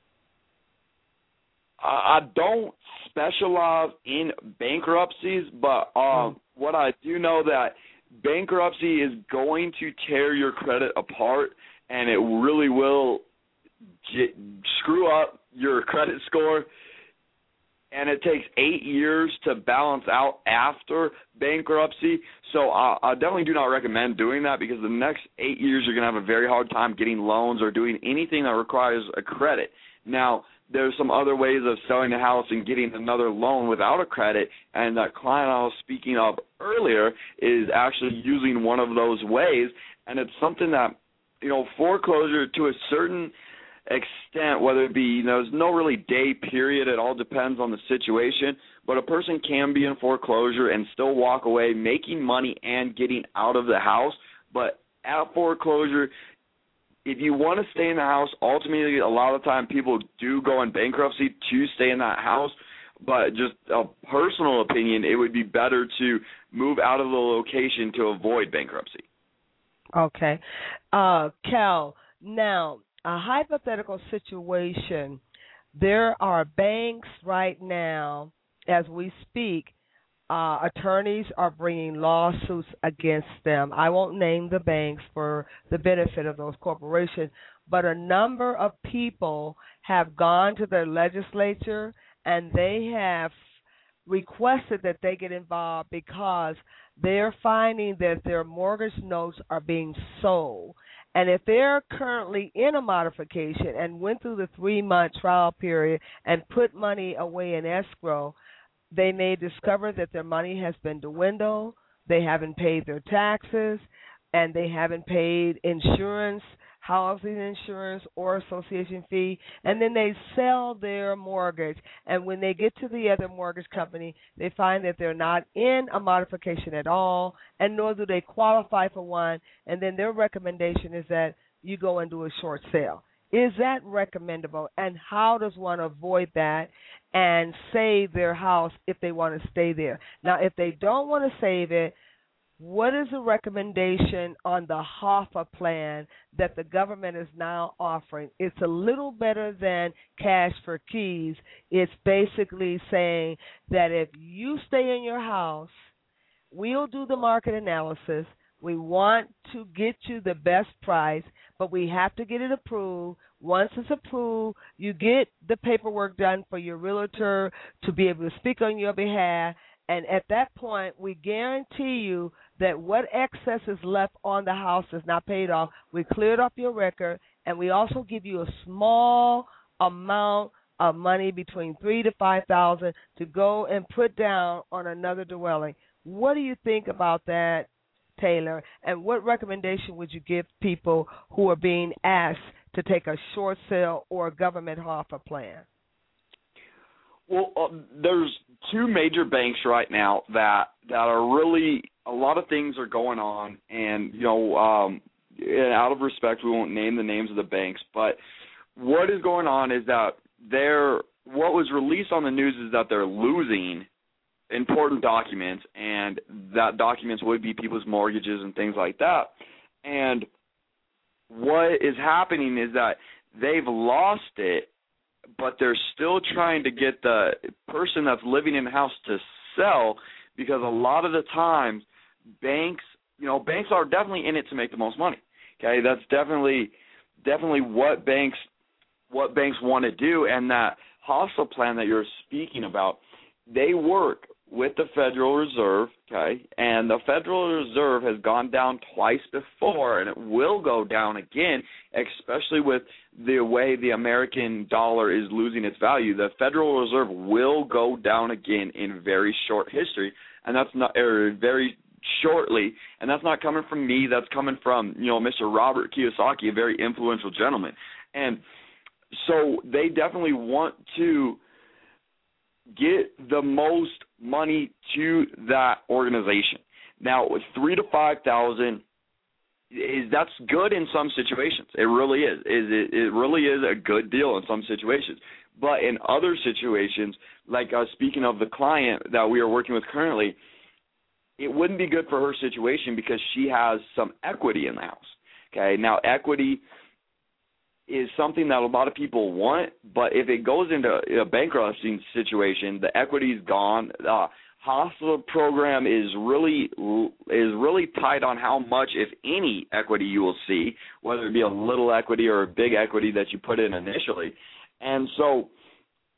I don't specialize in bankruptcies, but what I do know that bankruptcy is going to tear your credit apart, and it really will screw up your credit score. and it takes 8 years to balance out after bankruptcy. So I definitely do not recommend doing that, because the next 8 years you're going to have a very hard time getting loans or doing anything that requires a credit. Now, there's some other ways of selling the house and getting another loan without a credit, and that client I was speaking of earlier is actually using one of those ways, and it's something that, foreclosure to a certain extent, whether it be, there's no really day period, it all depends on the situation, but a person can be in foreclosure and still walk away making money and getting out of the house. But at foreclosure, if you want to stay in the house, ultimately a lot of the time people do go in bankruptcy to stay in that house, but just a personal opinion, it would be better to move out of the location to avoid bankruptcy. Okay. Cal, now, a hypothetical situation, there are banks right now, as we speak, attorneys are bringing lawsuits against them. I won't name the banks for the benefit of those corporations, but a number of people have gone to their legislature and they have requested that they get involved because they're finding that their mortgage notes are being sold. And if they're currently in a modification and went through the 3-month trial period and put money away in escrow, they may discover that their money has been dwindled, they haven't paid their taxes, and they haven't paid insurance, housing insurance or association fee, and then they sell their mortgage. And when they get to the other mortgage company, they find that they're not in a modification at all, and nor do they qualify for one, and then their recommendation is that you go and do a short sale. Is that recommendable, and how does one avoid that and save their house if they want to stay there? Now, if they don't want to save it, what is the recommendation on the HOFA plan that the government is now offering? It's a little better than cash for keys. It's basically saying that if you stay in your house, we'll do the market analysis. We want to get you the best price, but we have to get it approved. Once it's approved, you get the paperwork done for your realtor to be able to speak on your behalf. And at that point, we guarantee you that what excess is left on the house is not paid off. We cleared off your record, and we also give you a small amount of money between $3,000 to $5,000 to go and put down on another dwelling. What do you think about that, Taylor? And what recommendation would you give people who are being asked to take a short sale or a government HOFA plan? Well, there's two major banks right now that are really, a lot of things are going on, and and out of respect, we won't name the names of the banks, but what is going on is that what was released on the news is that they're losing important documents, and that documents would be people's mortgages and things like that. And what is happening is that they've lost it, but they're still trying to get the person that's living in the house to sell, because a lot of the times banks are definitely in it to make the most money. Okay, that's definitely what banks want to do. And that HOFA plan that you're speaking about, they work with the Federal Reserve, okay, and the Federal Reserve has gone down twice before, and it will go down again, especially with the way the American dollar is losing its value. The Federal Reserve will go down again in very short history, and that's not very shortly, and that's not coming from me. That's coming from Mr. Robert Kiyosaki, a very influential gentleman, and so they definitely want to get the most money to that organization. Now, with $3,000 to $5,000, that's good in some situations. It really is. It really is a good deal in some situations. But in other situations, like speaking of the client that we are working with currently, it wouldn't be good for her situation because she has some equity in the house. Okay, now equity is something that a lot of people want, but if it goes into a bankruptcy situation, the equity is gone. HOFA program is really tight on how much, if any, equity you will see, whether it be a little equity or a big equity that you put in initially. And so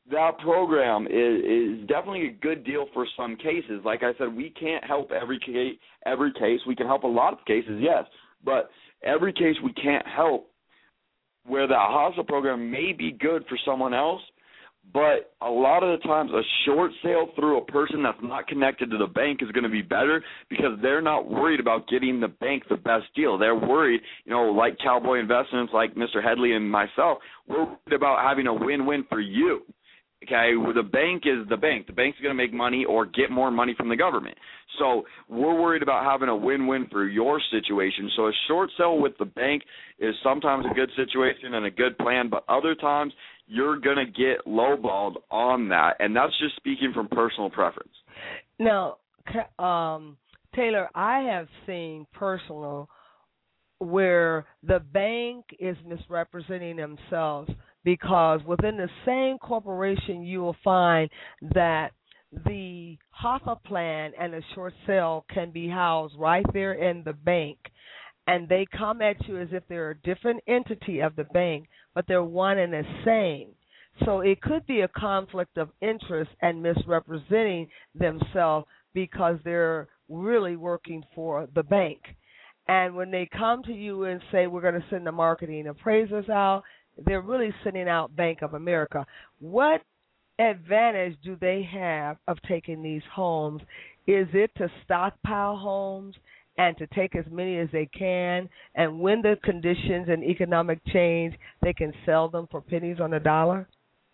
that program is definitely a good deal for some cases. Like I said, we can't help every case. We can help a lot of cases, yes, but every case we can't help, where the HASA program may be good for someone else, but a lot of the times a short sale through a person that's not connected to the bank is going to be better, because they're not worried about getting the bank the best deal. They're worried, like Cowboy Investments, like Mr. Headley and myself, we're worried about having a win-win for you. Okay, the bank is the bank. The bank's going to make money or get more money from the government. So we're worried about having a win-win for your situation. So a short sale with the bank is sometimes a good situation and a good plan, but other times you're going to get lowballed on that, and that's just speaking from personal preference. Now, Taylor, I have seen personal where the bank is misrepresenting themselves, because within the same corporation you will find that the HOFA plan and the short sale can be housed right there in the bank, and they come at you as if they're a different entity of the bank, but they're one and the same. So it could be a conflict of interest and misrepresenting themselves because they're really working for the bank. And when they come to you and say, we're going to send the marketing appraisers out, they're really sending out Bank of America. What advantage do they have of taking these homes? Is it to stockpile homes and to take as many as they can, and when the conditions and economic change, they can sell them for pennies on the dollar?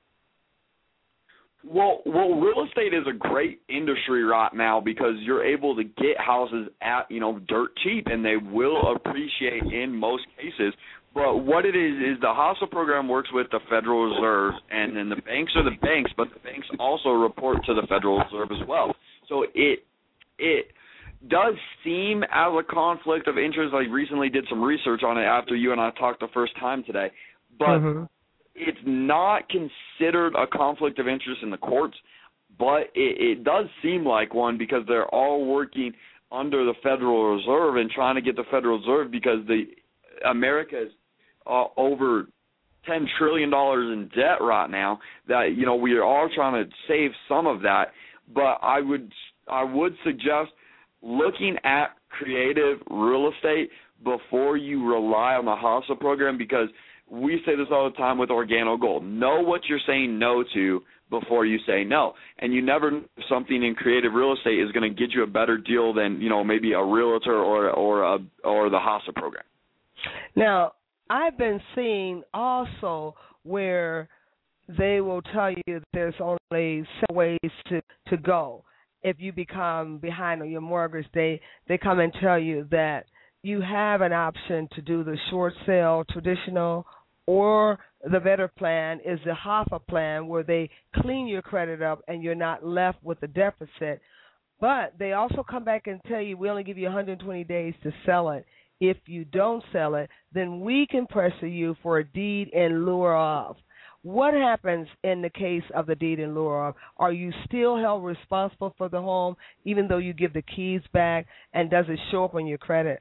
Well, real estate is a great industry right now because you're able to get houses at, dirt cheap, and they will appreciate in most cases. But what it is the HASA program works with the Federal Reserve, and then the banks are the banks, but the banks also report to the Federal Reserve as well. So it does seem as a conflict of interest. I recently did some research on it after you and I talked the first time today, but it's not considered a conflict of interest in the courts, but it does seem like one because they're all working under the Federal Reserve and trying to get the Federal Reserve, because America is over $10 trillion in debt right now, that, we are all trying to save some of that. But I would suggest looking at creative real estate before you rely on the HASA program, because we say this all the time with Organo Gold. Know what you're saying no to before you say no. And you never know if something in creative real estate is going to get you a better deal than, maybe a realtor or the HASA program. Now, I've been seeing also where they will tell you there's only some ways to go. If you become behind on your mortgage, they come and tell you that you have an option to do the short sale traditional, or the better plan is the HOFA plan, where they clean your credit up and you're not left with a deficit. But they also come back and tell you we only give you 120 days to sell it. If you don't sell it, then we can pressure you for a deed in lieu of. What happens in the case of the deed in lieu of? Are you still held responsible for the home even though you give the keys back, and does it show up on your credit?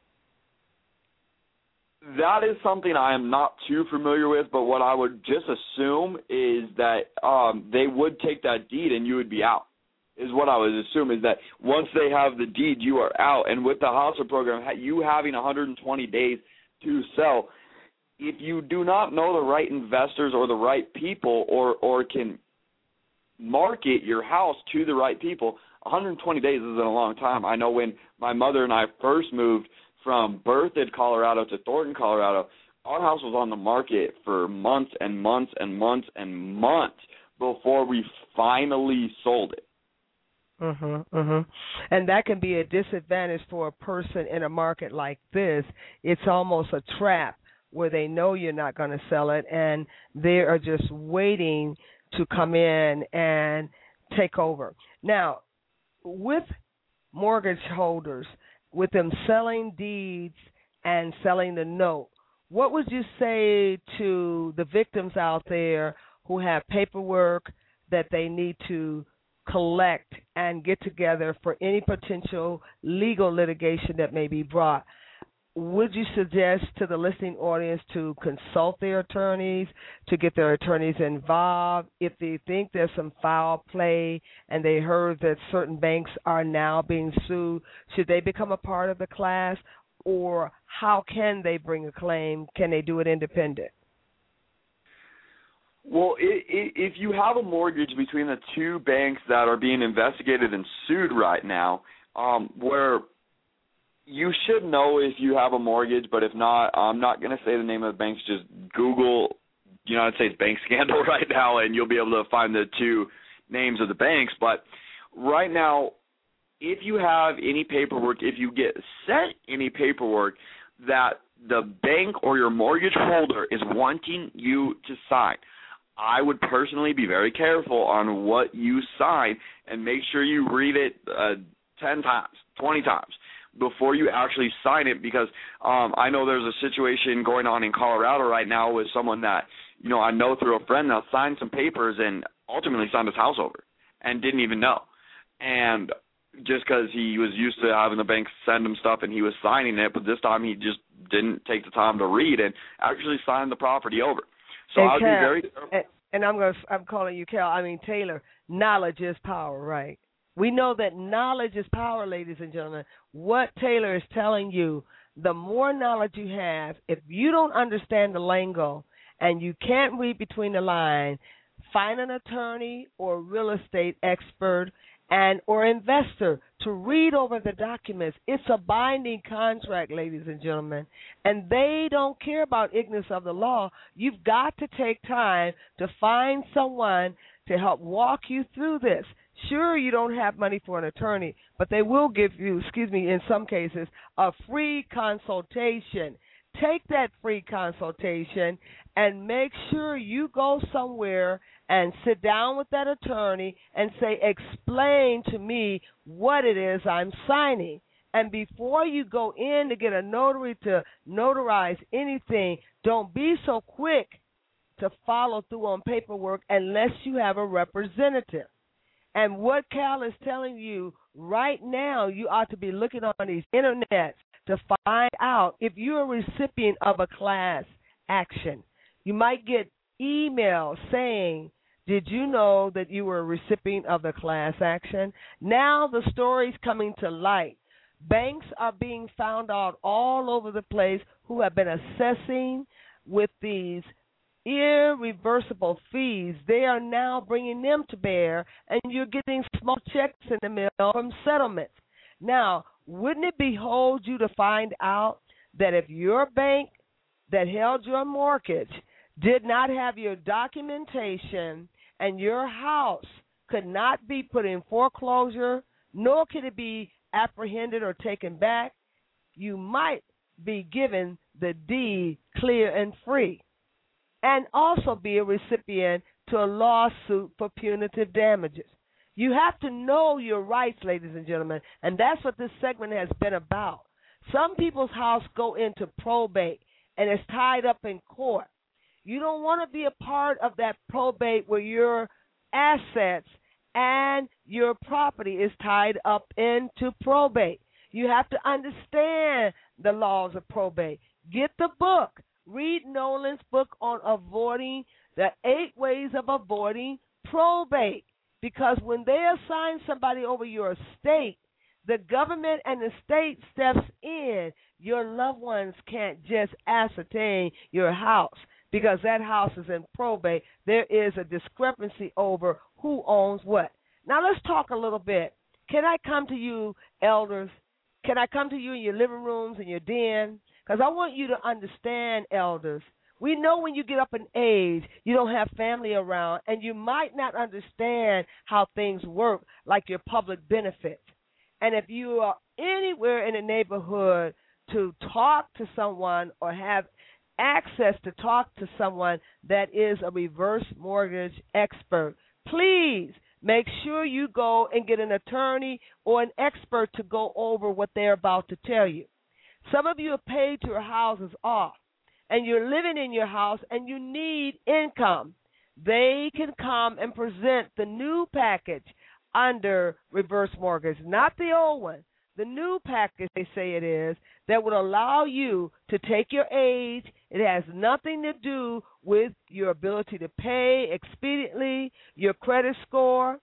That is something I am not too familiar with, but what I would just assume is that they would take that deed and you would be out, is what I would assume, is that once they have the deed, you are out. And with the HASA program, you having 120 days to sell, if you do not know the right investors or the right people, or can market your house to the right people, 120 days isn't a long time. I know when my mother and I first moved from Berthoud, Colorado to Thornton, Colorado, our house was on the market for months and months and months and months before we finally sold it. And that can be a disadvantage for a person in a market like this. It's almost a trap where they know you're not going to sell it, and they are just waiting to come in and take over. Now, with mortgage holders, with them selling deeds and selling the note, what would you say to the victims out there who have paperwork that they need to collect and get together for any potential legal litigation that may be brought? would you suggest to the listening audience to consult their attorneys, to get their attorneys involved if they think there's some foul play and they heard that certain banks are now being sued? Should they become a part of the class, or how can they bring a claim? Can they do it independent? Well, if you have a mortgage between the two banks that are being investigated and sued right now, where you should know if you have a mortgage, but if not, I'm not going to say the name of the banks. Just Google United States bank scandal right now, and you'll be able to find the two names of the banks. But right now, if you have any paperwork, if you get sent any paperwork that the bank or your mortgage holder is wanting you to sign, I would personally be very careful on what you sign and make sure you read it 10 times, 20 times before you actually sign it, because I know there's a situation going on in Colorado right now with someone that, I know through a friend that signed some papers and ultimately signed his house over and didn't even know. And just because he was used to having the bank send him stuff and he was signing it, but this time he just didn't take the time to read and actually sign the property over. So I'd be very careful. And I'm calling you Taylor. Knowledge is power, right? We know that knowledge is power, ladies and gentlemen. What Taylor is telling you, the more knowledge you have, if you don't understand the lingo and you can't read between the lines, find an attorney or real estate expert or investor to read over the documents. It's a binding contract, ladies and gentlemen, and they don't care about ignorance of the law. You've got to take time to find someone to help walk you through this. Sure, you don't have money for an attorney, but they will give you, in some cases, a free consultation. Take that free consultation and make sure you go somewhere and sit down with that attorney and say, explain to me what it is I'm signing. And before you go in to get a notary to notarize anything, don't be so quick to follow through on paperwork unless you have a representative. And what Cal is telling you right now, you ought to be looking on these internets to find out if you're a recipient of a class action. You might get emails saying, did you know that you were a recipient of the class action? Now the story's coming to light. Banks are being found out all over the place who have been assessing with these irreversible fees. They are now bringing them to bear, and you're getting small checks in the mail from settlements. Now, wouldn't it behoove you to find out that if your bank that held your mortgage did not have your documentation and your house could not be put in foreclosure, nor could it be apprehended or taken back, you might be given the deed clear and free, and also be a recipient to a lawsuit for punitive damages. You have to know your rights, ladies and gentlemen, and that's what this segment has been about. Some people's house go into probate, and it's tied up in court. You don't want to be a part of that probate where your assets and your property is tied up into probate. You have to understand the laws of probate. Get the book. Read Nolan's book on avoiding the 8 ways of avoiding probate. Because when they assign somebody over your estate, the government and the state steps in. Your loved ones can't just ascertain your house because that house is in probate. There is a discrepancy over who owns what. Now let's talk a little bit. Can I come to you, elders? Can I come to you in your living rooms and your den? Because I want you to understand, elders. We know when you get up in age, you don't have family around, and you might not understand how things work, like your public benefits. And if you are anywhere in the neighborhood to talk to someone or have access to talk to someone that is a reverse mortgage expert, please make sure you go and get an attorney or an expert to go over what they're about to tell you. Some of you have paid your houses off, and you're living in your house, and you need income. They can come and present the new package under reverse mortgage, not the old one. The new package, they say it is, that would allow you to take your age. It has nothing to do with your ability to pay expediently, your credit score,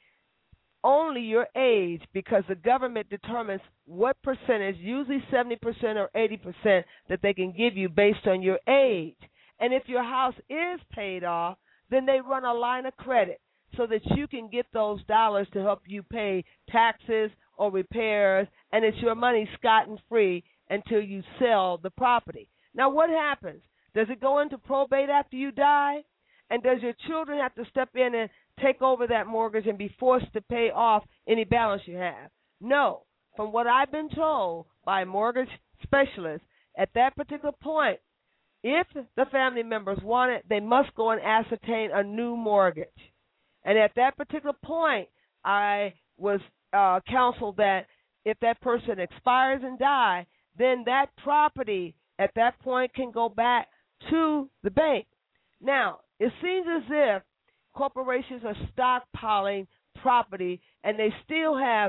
only your age, because the government determines what percentage, usually 70% or 80%, that they can give you based on your age. And if your house is paid off, then they run a line of credit so that you can get those dollars to help you pay taxes or repairs, and it's your money scot and free until you sell the property. Now, what happens? Does it go into probate after you die? And does your children have to step in and take over that mortgage and be forced to pay off any balance you have? No. From what I've been told by mortgage specialists, at that particular point, if the family members want it, they must go and ascertain a new mortgage. And at that particular point, I was counseled that if that person expires and dies, then that property at that point can go back to the bank. Now, it seems as if corporations are stockpiling property, and they still have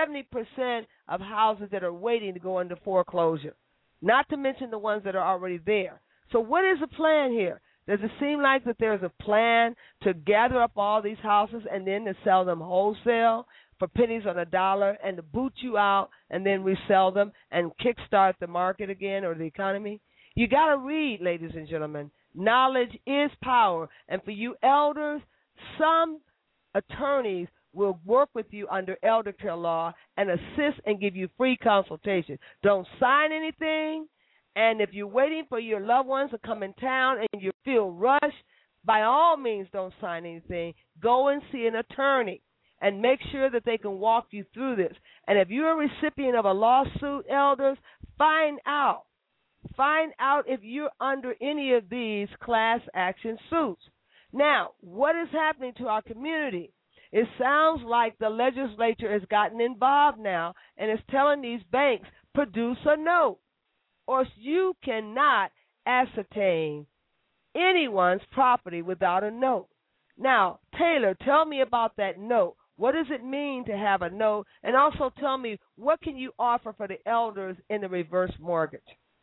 70% of houses that are waiting to go into foreclosure, not to mention the ones that are already there. So what is the plan here? Does it seem like that there's a plan to gather up all these houses and then to sell them wholesale for pennies on a dollar and to boot you out and then resell them and kickstart the market again or the economy? You got to read, ladies and gentlemen. Knowledge is power. And for you elders, some attorneys will work with you under elder care law and assist and give you free consultation. Don't sign anything. And if you're waiting for your loved ones to come in town and you feel rushed, by all means don't sign anything. Go and see an attorney and make sure that they can walk you through this. And if you're a recipient of a lawsuit, elders, find out. Find out if you're under any of these class action suits. Now, what is happening to our community? It sounds like the legislature has gotten involved now and is telling these banks, produce a note, or you cannot ascertain anyone's property without a note. Now, Taylor, tell me about that note. What does it mean to have a note? And also tell me, what can you offer for the elders in the reverse mortgage?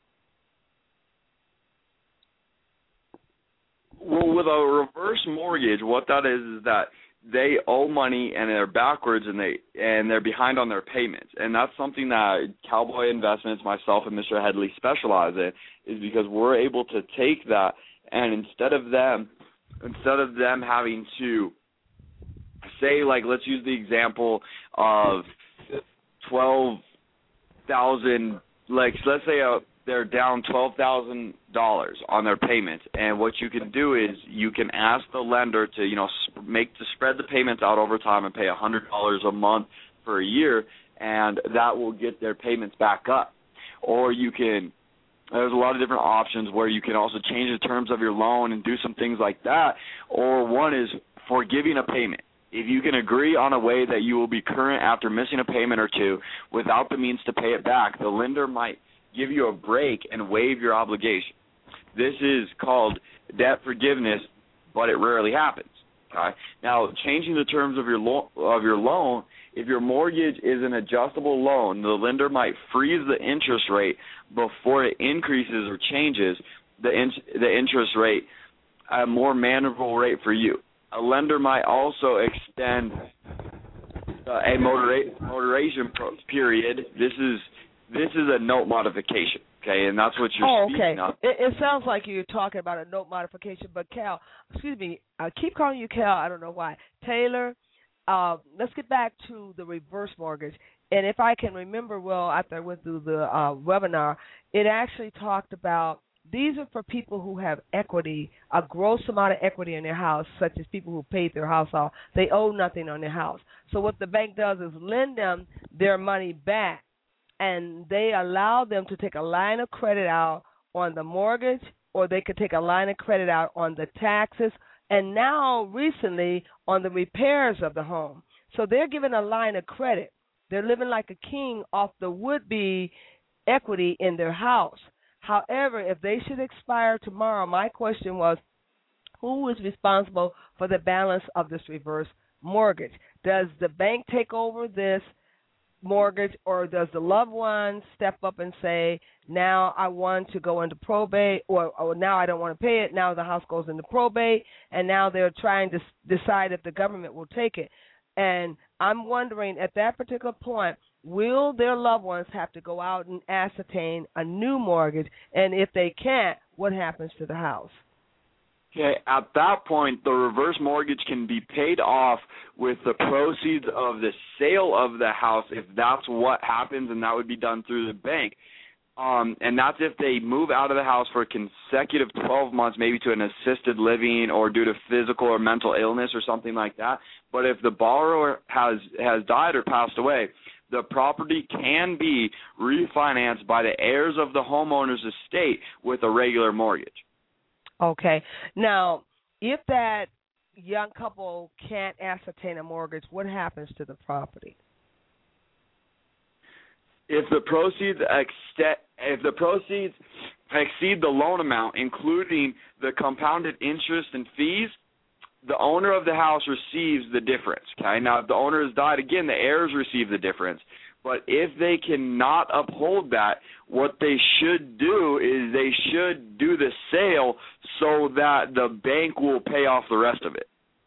Well, with a reverse mortgage, what that is that they owe money and they're backwards and they're behind on their payments. And that's something that Cowboy Investments, myself and Mr. Headley specialize in, is because we're able to take that and instead of them having to say, like, let's use the example of 12,000, like, let's say they're down $12,000 on their payments, and what you can do is you can ask the lender to, spread the payments out over time and pay $100 a month for a year, and that will get their payments back up. Or there's a lot of different options where you can also change the terms of your loan and do some things like that. Or one is forgiving a payment. If you can agree on a way that you will be current after missing a payment or two without the means to pay it back, the lender might give you a break and waive your obligation. This is called debt forgiveness, but it rarely happens. Okay? Now, changing the terms of your loan, if your mortgage is an adjustable loan, the lender might freeze the interest rate before it increases or changes the interest rate at a more manageable rate for you. A lender might also extend a moderation period. This is a note modification, okay, and that's what you're speaking of. It sounds like you're talking about a note modification, but Cal, I keep calling you Cal, I don't know why. Taylor, let's get back to the reverse mortgage. And if I can remember well, after I went through the webinar, it actually talked about these are for people who have equity, a gross amount of equity in their house, such as people who paid their house off. They owe nothing on their house. So what the bank does is lend them their money back, and they allow them to take a line of credit out on the mortgage, or they could take a line of credit out on the taxes, and now recently on the repairs of the home. So they're given a line of credit. They're living like a king off the would-be equity in their house. However, if they should expire tomorrow, my question was, who is responsible for the balance of this reverse mortgage? Does the bank take over this mortgage, or does the loved one step up and say, now I want to go into probate, or now I don't want to pay it, now the house goes into probate, and now they're trying to decide if the government will take it. And I'm wondering, at that particular point, will their loved ones have to go out and ascertain a new mortgage? And if they can't, what happens to the house? Okay, at that point, the reverse mortgage can be paid off with the proceeds of the sale of the house if that's what happens, and that would be done through the bank. And that's if they move out of the house for a consecutive 12 months, maybe to an assisted living or due to physical or mental illness or something like that. But if the borrower has died or passed away, the property can be refinanced by the heirs of the homeowner's estate with a regular mortgage. Okay. Now, if that young couple can't ascertain a mortgage, what happens to the property? If the proceeds exceed the loan amount, including the compounded interest and fees, the owner of the house receives the difference. Okay. Now, if the owner has died, again, the heirs receive the difference. But if they cannot uphold that, what they should do is they should do the sale so that the bank will pay off the rest of it.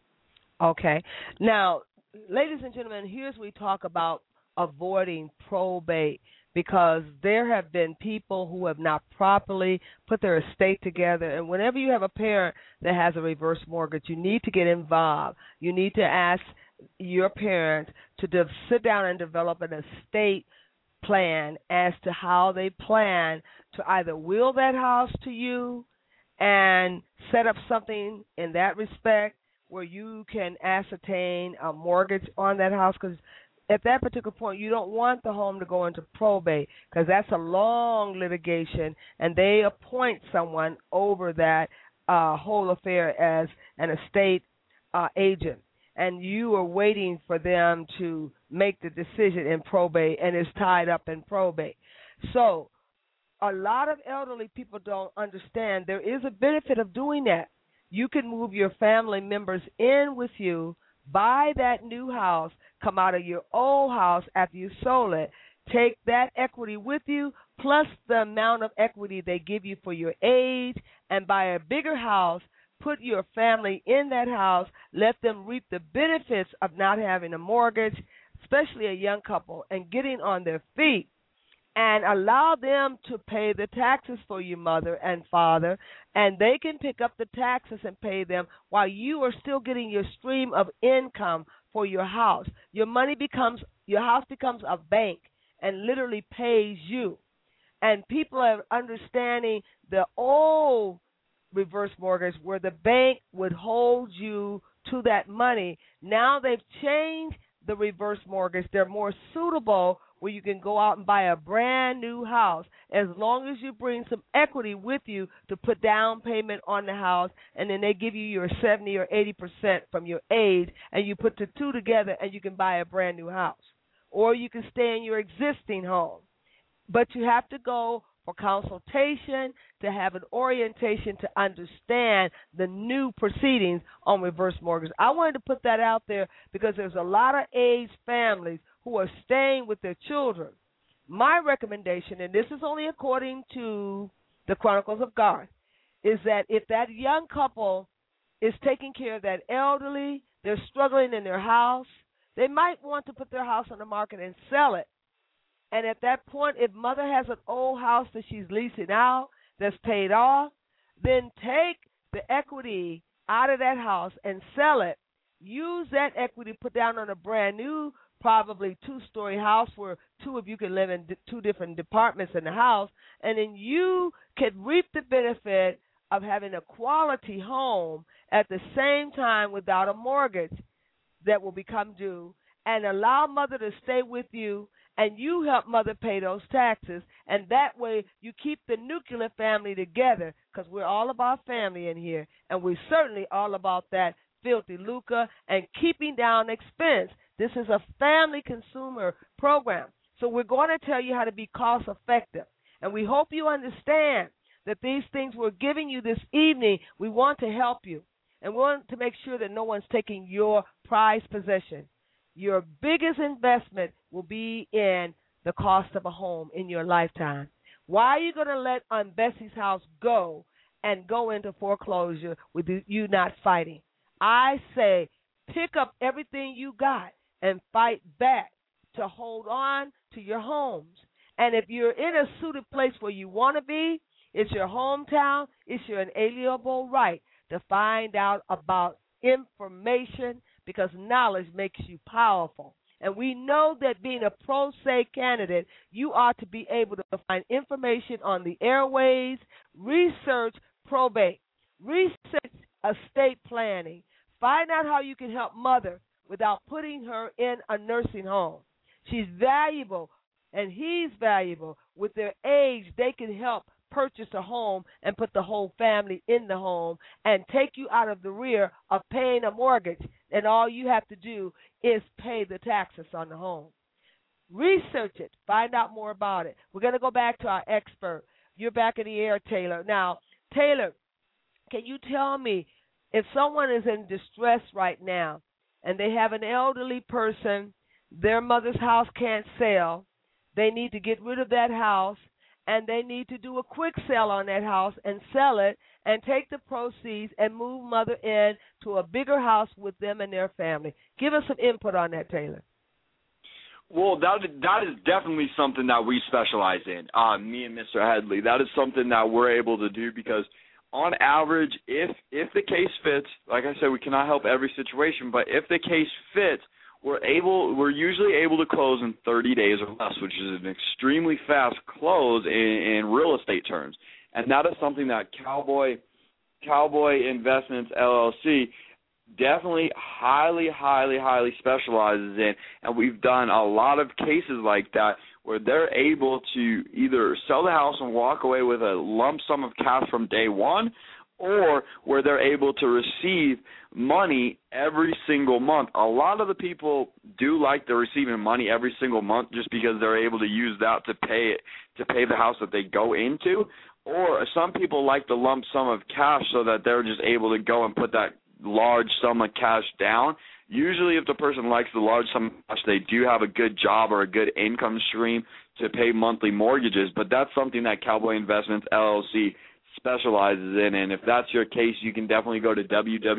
Okay. Now, ladies and gentlemen, here's where we talk about avoiding probate, because there have been people who have not properly put their estate together. And whenever you have a parent that has a reverse mortgage, you need to get involved. You need to ask your parent to sit down and develop an estate plan as to how they plan to either will that house to you and set up something in that respect where you can ascertain a mortgage on that house, because at that particular point, you don't want the home to go into probate, because that's a long litigation, and they appoint someone over that whole affair as an estate agent, and you are waiting for them to make the decision in probate, and it's tied up in probate. So a lot of elderly people don't understand there is a benefit of doing that. You can move your family members in with you, buy that new house, come out of your old house after you sold it, take that equity with you, plus the amount of equity they give you for your age, and buy a bigger house, put your family in that house, let them reap the benefits of not having a mortgage, especially a young couple, and getting on their feet, and allow them to pay the taxes for your mother and father, and they can pick up the taxes and pay them while you are still getting your stream of income for your house. Your house becomes a bank and literally pays you. And people are understanding the old reverse mortgage where the bank would hold you to that money. Now they've changed the reverse mortgage. They're more suitable where you can go out and buy a brand new house as long as you bring some equity with you to put down payment on the house, and then they give you your 70 or 80% from your age, and you put the two together and you can buy a brand new house. Or you can stay in your existing home. But you have to go for consultation to have an orientation to understand the new proceedings on reverse mortgage. I wanted to put that out there because there's a lot of aged families who are staying with their children. My recommendation, and this is only according to the Chronicles of God, is that if that young couple is taking care of that elderly, they're struggling in their house, they might want to put their house on the market and sell it. And at that point, if mother has an old house that she's leasing out that's paid off, then take the equity out of that house and sell it. Use that equity, put down on a brand new, probably two-story house where two of you can live in two different departments in the house, and then you can reap the benefit of having a quality home at the same time without a mortgage that will become due, and allow mother to stay with you, and you help mother pay those taxes, and that way you keep the nuclear family together, because we're all about family in here, and we're certainly all about that filthy lucre and keeping down expense. This is a family consumer program, so we're going to tell you how to be cost effective, and we hope you understand that these things we're giving you this evening, we want to help you, and we want to make sure that no one's taking your prized possession. your biggest investment will be in the cost of a home in your lifetime. Why are you going to let Aunt Bessie's house go and go into foreclosure with you not fighting? I say pick up everything you got and fight back to hold on to your homes. And if you're in a suited place where you want to be, it's your hometown, it's your inalienable right to find out about information, because knowledge makes you powerful. And we know that being a pro se candidate, you ought to be able to find information on the airways, research probate, research estate planning, find out how you can help mother without putting her in a nursing home. She's valuable, and he's valuable. With their age, they can help purchase a home and put the whole family in the home and take you out of the rear of paying a mortgage, and all you have to do is pay the taxes on the home. Research it. Find out more about it. We're going to go back to our expert. You're back in the air, Taylor. Now, Taylor, can you tell me if someone is in distress right now and they have an elderly person, their mother's house can't sell, they need to get rid of that house, and they need to do a quick sale on that house and sell it and take the proceeds and move mother in to a bigger house with them and their family. Give us some input on that, Taylor. Well, that is definitely something that we specialize in, me and Mr. Headley. That is something that we're able to do because on average, if the case fits, like I said, we cannot help every situation, but if the case fits, we're usually able to close in 30 days or less, which is an extremely fast close in real estate terms. And that is something that Cowboy Investments, LLC, definitely highly specializes in. And we've done a lot of cases like that where they're able to either sell the house and walk away with a lump sum of cash from day one, or where they're able to receive money every single month. A lot of the people do like they're receiving money every single month just because they're able to use that to pay the house that they go into. Or some people like the lump sum of cash so that they're just able to go and put that large sum of cash down. Usually if the person likes the large sum of cash, they do have a good job or a good income stream to pay monthly mortgages. But that's something that Cowboy Investments, LLC, specializes in, and if that's your case, you can definitely go to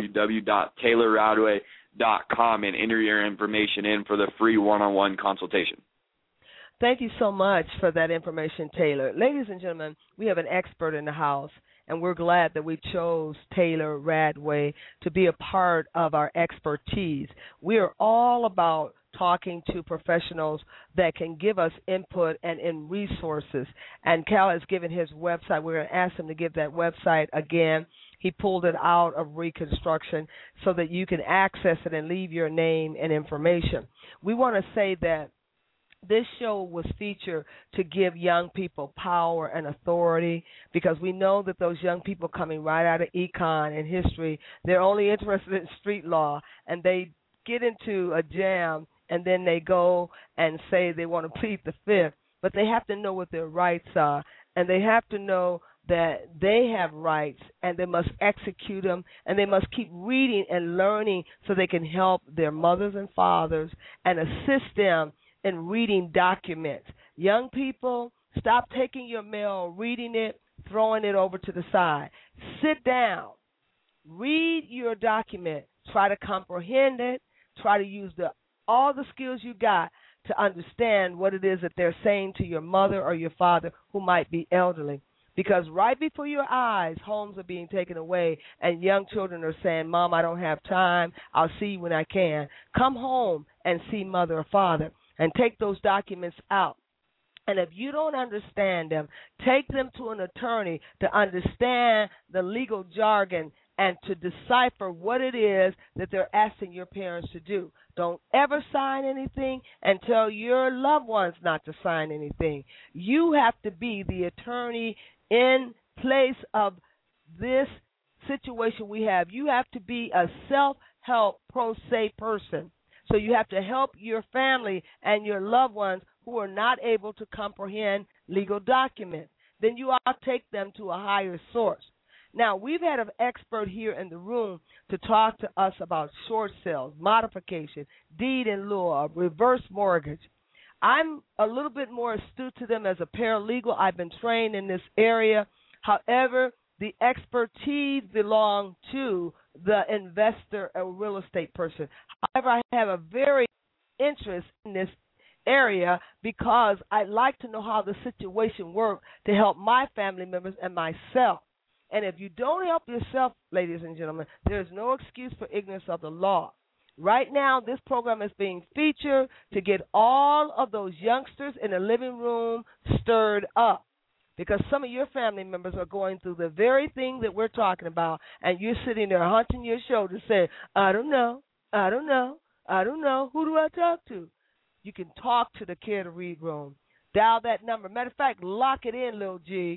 www.taylorradway.com and enter your information in for the free one-on-one consultation. Thank you so much for that information, Taylor. Ladies and gentlemen, we have an expert in the house, and we're glad that we chose Taylor Radway to be a part of our expertise. We are all about talking to professionals that can give us input and in resources. And Cal has given his website. We're going to ask him to give that website again. He pulled it out of Reconstruction so that you can access it and leave your name and information. We want to say that this show was featured to give young people power and authority, because we know that those young people coming right out of econ and history, they're only interested in street law, and they get into a jam and then they go and say they want to plead the fifth. But they have to know what their rights are, and they have to know that they have rights, and they must execute them, and they must keep reading and learning so they can help their mothers and fathers and assist them in reading documents. Young people, stop taking your mail, reading it, throwing it over to the side. Sit down. Read your document. Try to comprehend it. Try to use all the skills you got to understand what it is that they're saying to your mother or your father who might be elderly. Because right before your eyes, homes are being taken away, and young children are saying, Mom, I don't have time. I'll see you when I can. Come home and see mother or father, and take those documents out. And if you don't understand them, take them to an attorney to understand the legal jargon and to decipher what it is that they're asking your parents to do. Don't ever sign anything and tell your loved ones not to sign anything. You have to be the attorney in place of this situation we have. You have to be a self-help pro se person. So you have to help your family and your loved ones who are not able to comprehend legal documents. Then you ought to take them to a higher source. Now, we've had an expert here in the room to talk to us about short sales, modification, deed in lieu, reverse mortgage. I'm a little bit more astute to them as a paralegal. I've been trained in this area. However, the expertise belongs to the investor or real estate person. However, I have a very interest in this area because I like to know how the situation works to help my family members and myself. And if you don't help yourself, ladies and gentlemen, there's no excuse for ignorance of the law. Right now, this program is being featured to get all of those youngsters in the living room stirred up, because some of your family members are going through the very thing that we're talking about, and you're sitting there hunching your shoulders saying, I don't know, I don't know, I don't know. Who do I talk to? You can talk to the Care to Read room. Dial that number. Matter of fact, lock it in, Lil G,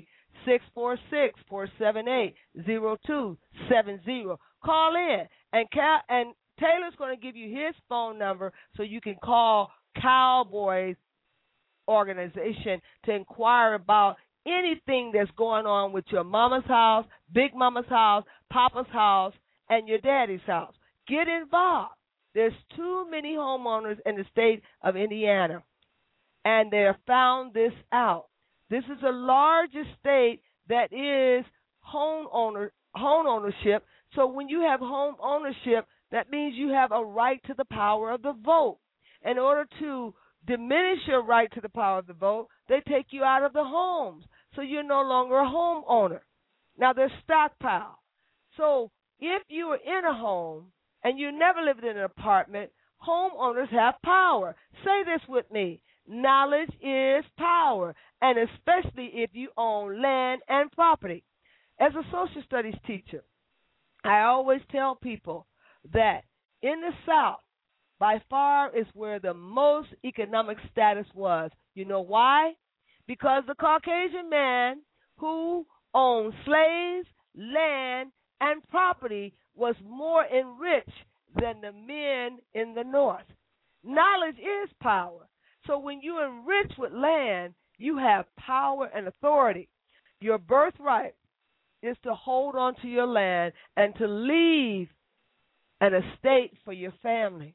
646-478-0270. Call in, and Taylor's going to give you his phone number so you can call Cowboys organization to inquire about anything that's going on with your mama's house, big mama's house, papa's house, and your daddy's house. Get involved. There's too many homeowners in the state of Indiana, and they have found this out. This is the largest state that is home ownership. So when you have home ownership, that means you have a right to the power of the vote. In order to diminish your right to the power of the vote, they take you out of the homes, so you're no longer a homeowner. Now, there's stockpile. So if you are in a home and you never lived in an apartment, homeowners have power. Say this with me. Knowledge is power, and especially if you own land and property. As a social studies teacher, I always tell people that in the South, by far is where the most economic status was. You know why? Because the Caucasian man who owned slaves, land, and property was more enriched than the men in the North. Knowledge is power. So when you enrich with land, you have power and authority. Your birthright is to hold on to your land and to leave an estate for your family.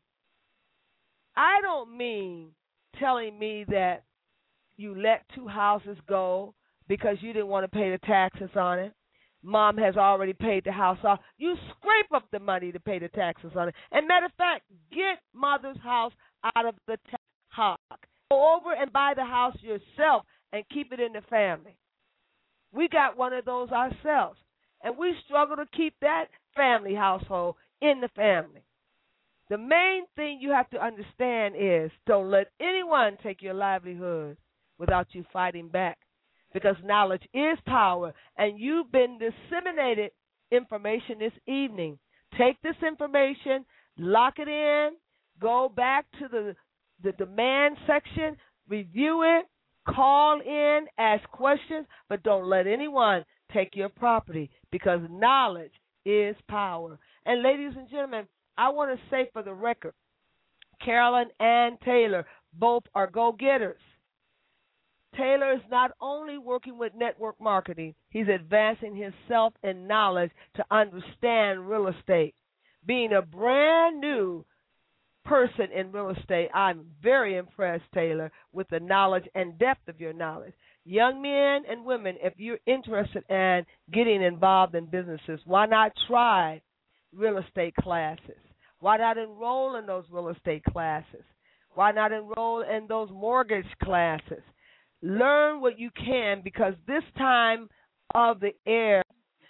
I don't mean telling me that you let two houses go because you didn't want to pay the taxes on it. Mom has already paid the house off. You scrape up the money to pay the taxes on it. And matter of fact, get mother's house out of the tax hog. Go over and buy the house yourself and keep it in the family. We got one of those ourselves, and we struggle to keep that family household in the family. The main thing you have to understand is don't let anyone take your livelihood without you fighting back, because knowledge is power, and you've been disseminated information this evening. Take this information, lock it in, go back to the demand section, review it, call in, ask questions, but don't let anyone take your property, because knowledge is power. And ladies and gentlemen, I want to say for the record, Carolyn and Taylor both are go-getters. Taylor is not only working with network marketing, he's advancing himself in knowledge to understand real estate. Being a brand new person in real estate, I'm very impressed, Taylor, with the knowledge and depth of your knowledge. Young men and women, if you're interested in getting involved in businesses, why not try real estate classes? Why not enroll in those real estate classes? Why not enroll in those mortgage classes? Learn what you can, because this time of the year,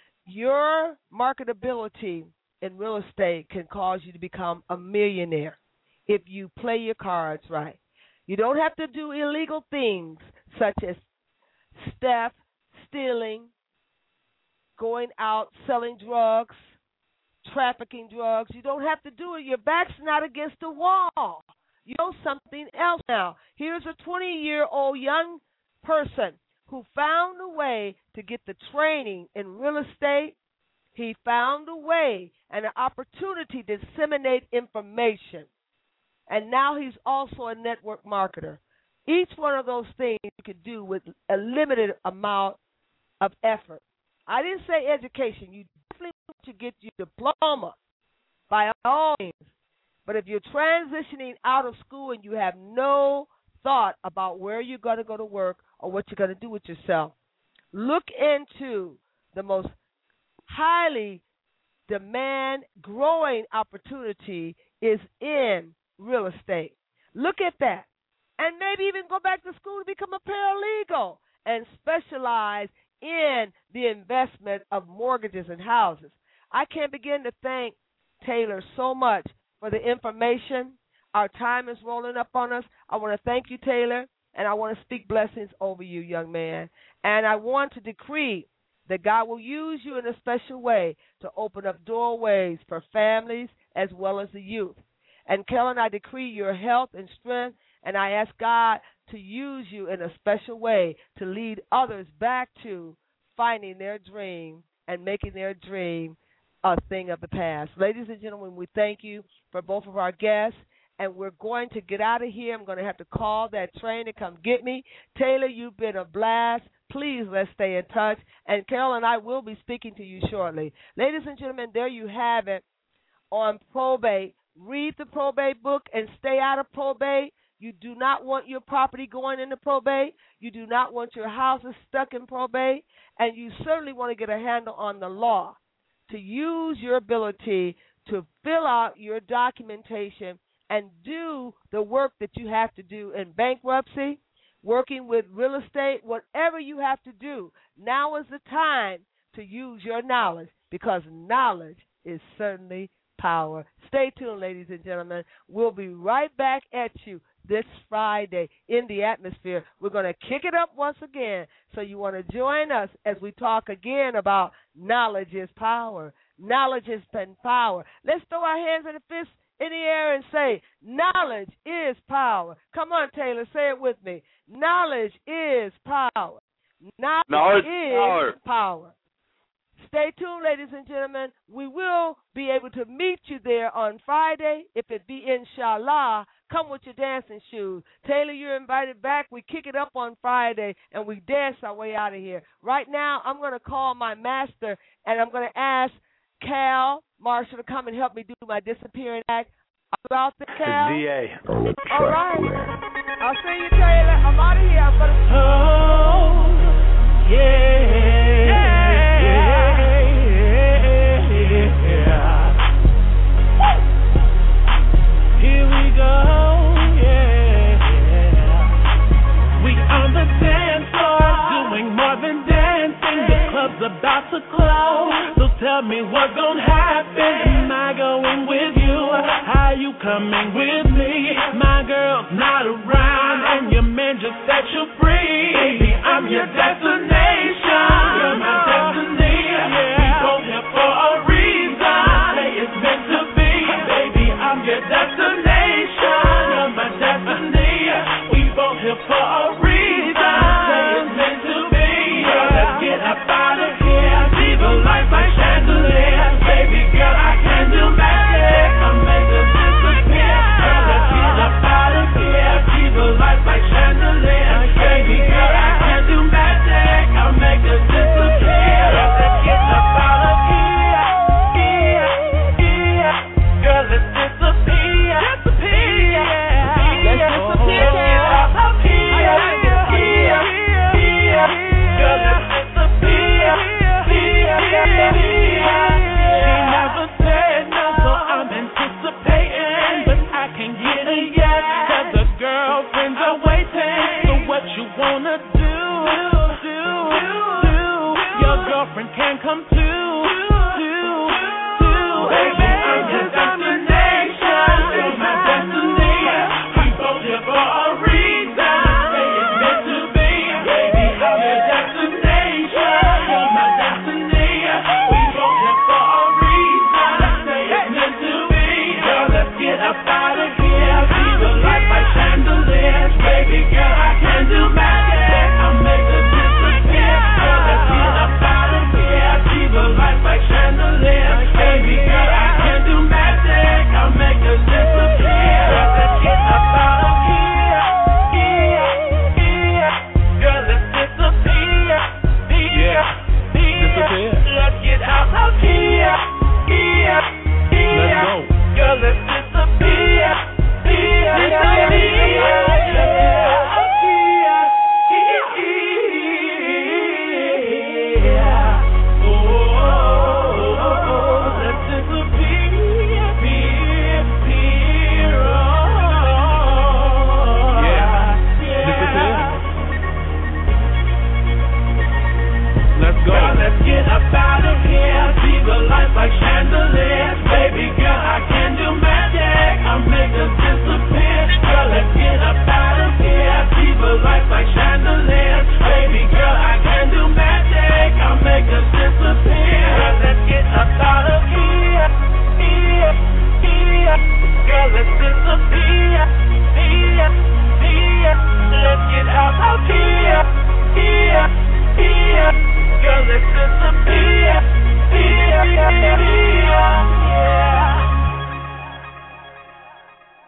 your marketability in real estate can cause you to become a millionaire if you play your cards right. You don't have to do illegal things such as theft, stealing, going out selling drugs, trafficking drugs. You don't have to do it. Your back's not against the wall. You know something else now. Here's a 20-year-old young person who found a way to get the training in real estate. He found a way and an opportunity to disseminate information. And now he's also a network marketer. Each one of those things you could do with a limited amount of effort. I didn't say education. You definitely want to get your diploma by all means. But if you're transitioning out of school and you have no thought about where you're going to go to work or what you're going to do with yourself, look into the most highly growing opportunity is in real estate. Look at that. And maybe even go back to school to become a paralegal and specialize in the investment of mortgages and houses. I can't begin to thank Taylor so much for the information. Our time is rolling up on us. I want to thank you, Taylor, and I want to speak blessings over you, young man. And I want to decree that God will use you in a special way to open up doorways for families as well as the youth. And Kellen, I decree your health and strength, and I ask God to use you in a special way to lead others back to finding their dream and making their dream a thing of the past. Ladies and gentlemen, we thank you for both of our guests, and we're going to get out of here. I'm going to have to call that train to come get me. Taylor, you've been a blast. Please, let's stay in touch. And Carol and I will be speaking to you shortly. Ladies and gentlemen, there you have it on probate. Read the probate book and stay out of probate. You do not want your property going into probate. You do not want your houses stuck in probate. And you certainly want to get a handle on the law to use your ability to fill out your documentation and do the work that you have to do in bankruptcy, working with real estate, whatever you have to do. Now is the time to use your knowledge, because knowledge is certainly power. Stay tuned, ladies and gentlemen. We'll be right back at you this Friday in the atmosphere. We're going to kick it up once again, so you want to join us as we talk again about knowledge is power. Knowledge has been power. Let's throw our hands in the fist in the air and say, knowledge is power. Come on, Taylor, say it with me. Knowledge is power. Knowledge is power. Stay tuned, ladies and gentlemen. We will be able to meet you there on Friday. If it be inshallah, come with your dancing shoes. Taylor, you're invited back. We kick it up on Friday, and we dance our way out of here. Right now, I'm going to call my master, and I'm going to ask Cal Marshall to come and help me do my disappearing act. About the Cal? DA. All right. I'll see you, Taylor. I'm out of here. I'm going to... Oh, yeah. Here we go, yeah. We on the dance floor, doing more than dancing. The club's about to close, so tell me what's gonna happen. Am I going with you? How you coming with me? My girl's not around, and your man just set you free. Baby, I'm your destination. You're my destiny. We both here for a reason. Say it's meant to be. Baby, I'm your destination. You're my destiny. We both here for a reason. Say it's meant to be. Let's get up out of here. Leave a life like chandelier. Baby girl, I can do magic. I'm meant to disappear. Girl, let's get up out of here. Leave a life like chandelier. Baby girl, I can do magic.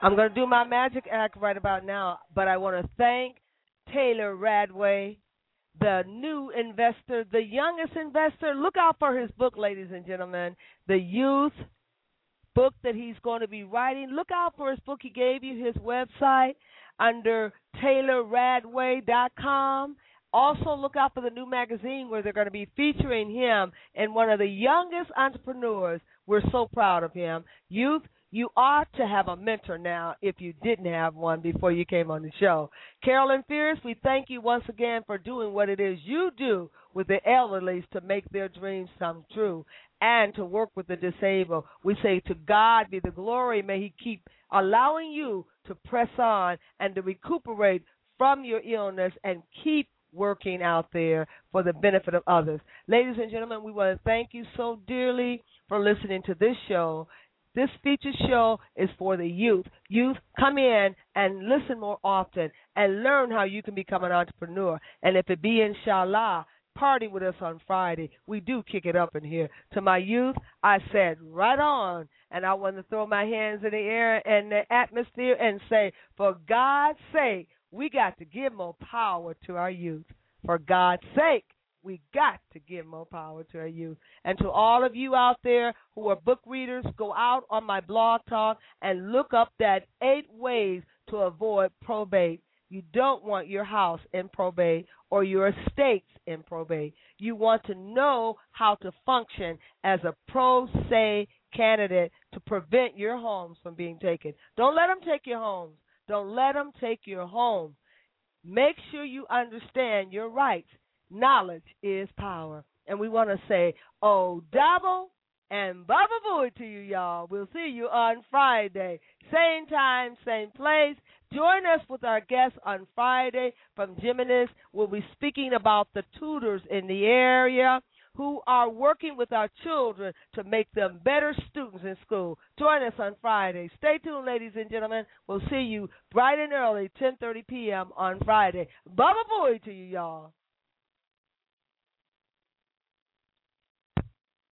I'm going to do my magic act right about now, but I want to thank Taylor Radway, the new investor, the youngest investor. Look out for his book, ladies and gentlemen, the youth book that he's going to be writing. Look out for his book. He gave you his website under TaylorRadway.com. Also, look out for the new magazine where they're going to be featuring him and one of the youngest entrepreneurs. We're so proud of him. Youth, you ought to have a mentor now if you didn't have one before you came on the show. Carolyn Fierce, we thank you once again for doing what it is you do with the elderly to make their dreams come true and to work with the disabled. We say to God be the glory. May he keep allowing you to press on and to recuperate from your illness and keep working out there for the benefit of others. Ladies and gentlemen, we want to thank you so dearly for listening to this show. This feature show is for the youth. Youth, come in and listen more often and learn how you can become an entrepreneur. And if it be inshallah, party with us on Friday. We do kick it up in here. To my youth, I said, right on. And I want to throw my hands in the air and the atmosphere and say, for God's sake, we got to give more power to our youth. For God's sake, we got to give more power to our youth. And to all of you out there who are book readers, go out on my blog talk and look up that 8 ways to avoid probate. You don't want your house in probate or your estates in probate. You want to know how to function as a pro se candidate to prevent your homes from being taken. Don't let them take your homes. Don't let them take your home. Make sure you understand your rights. Knowledge is power. And we want to say, oh, double and bubba booey to you, y'all. We'll see you on Friday. Same time, same place. Join us with our guests on Friday from Geminis. We'll be speaking about the tutors in the area who are working with our children to make them better students in school. Join us on Friday. Stay tuned, ladies and gentlemen. We'll see you bright and early, 10:30 p.m. on Friday. Bubba booey to you, y'all.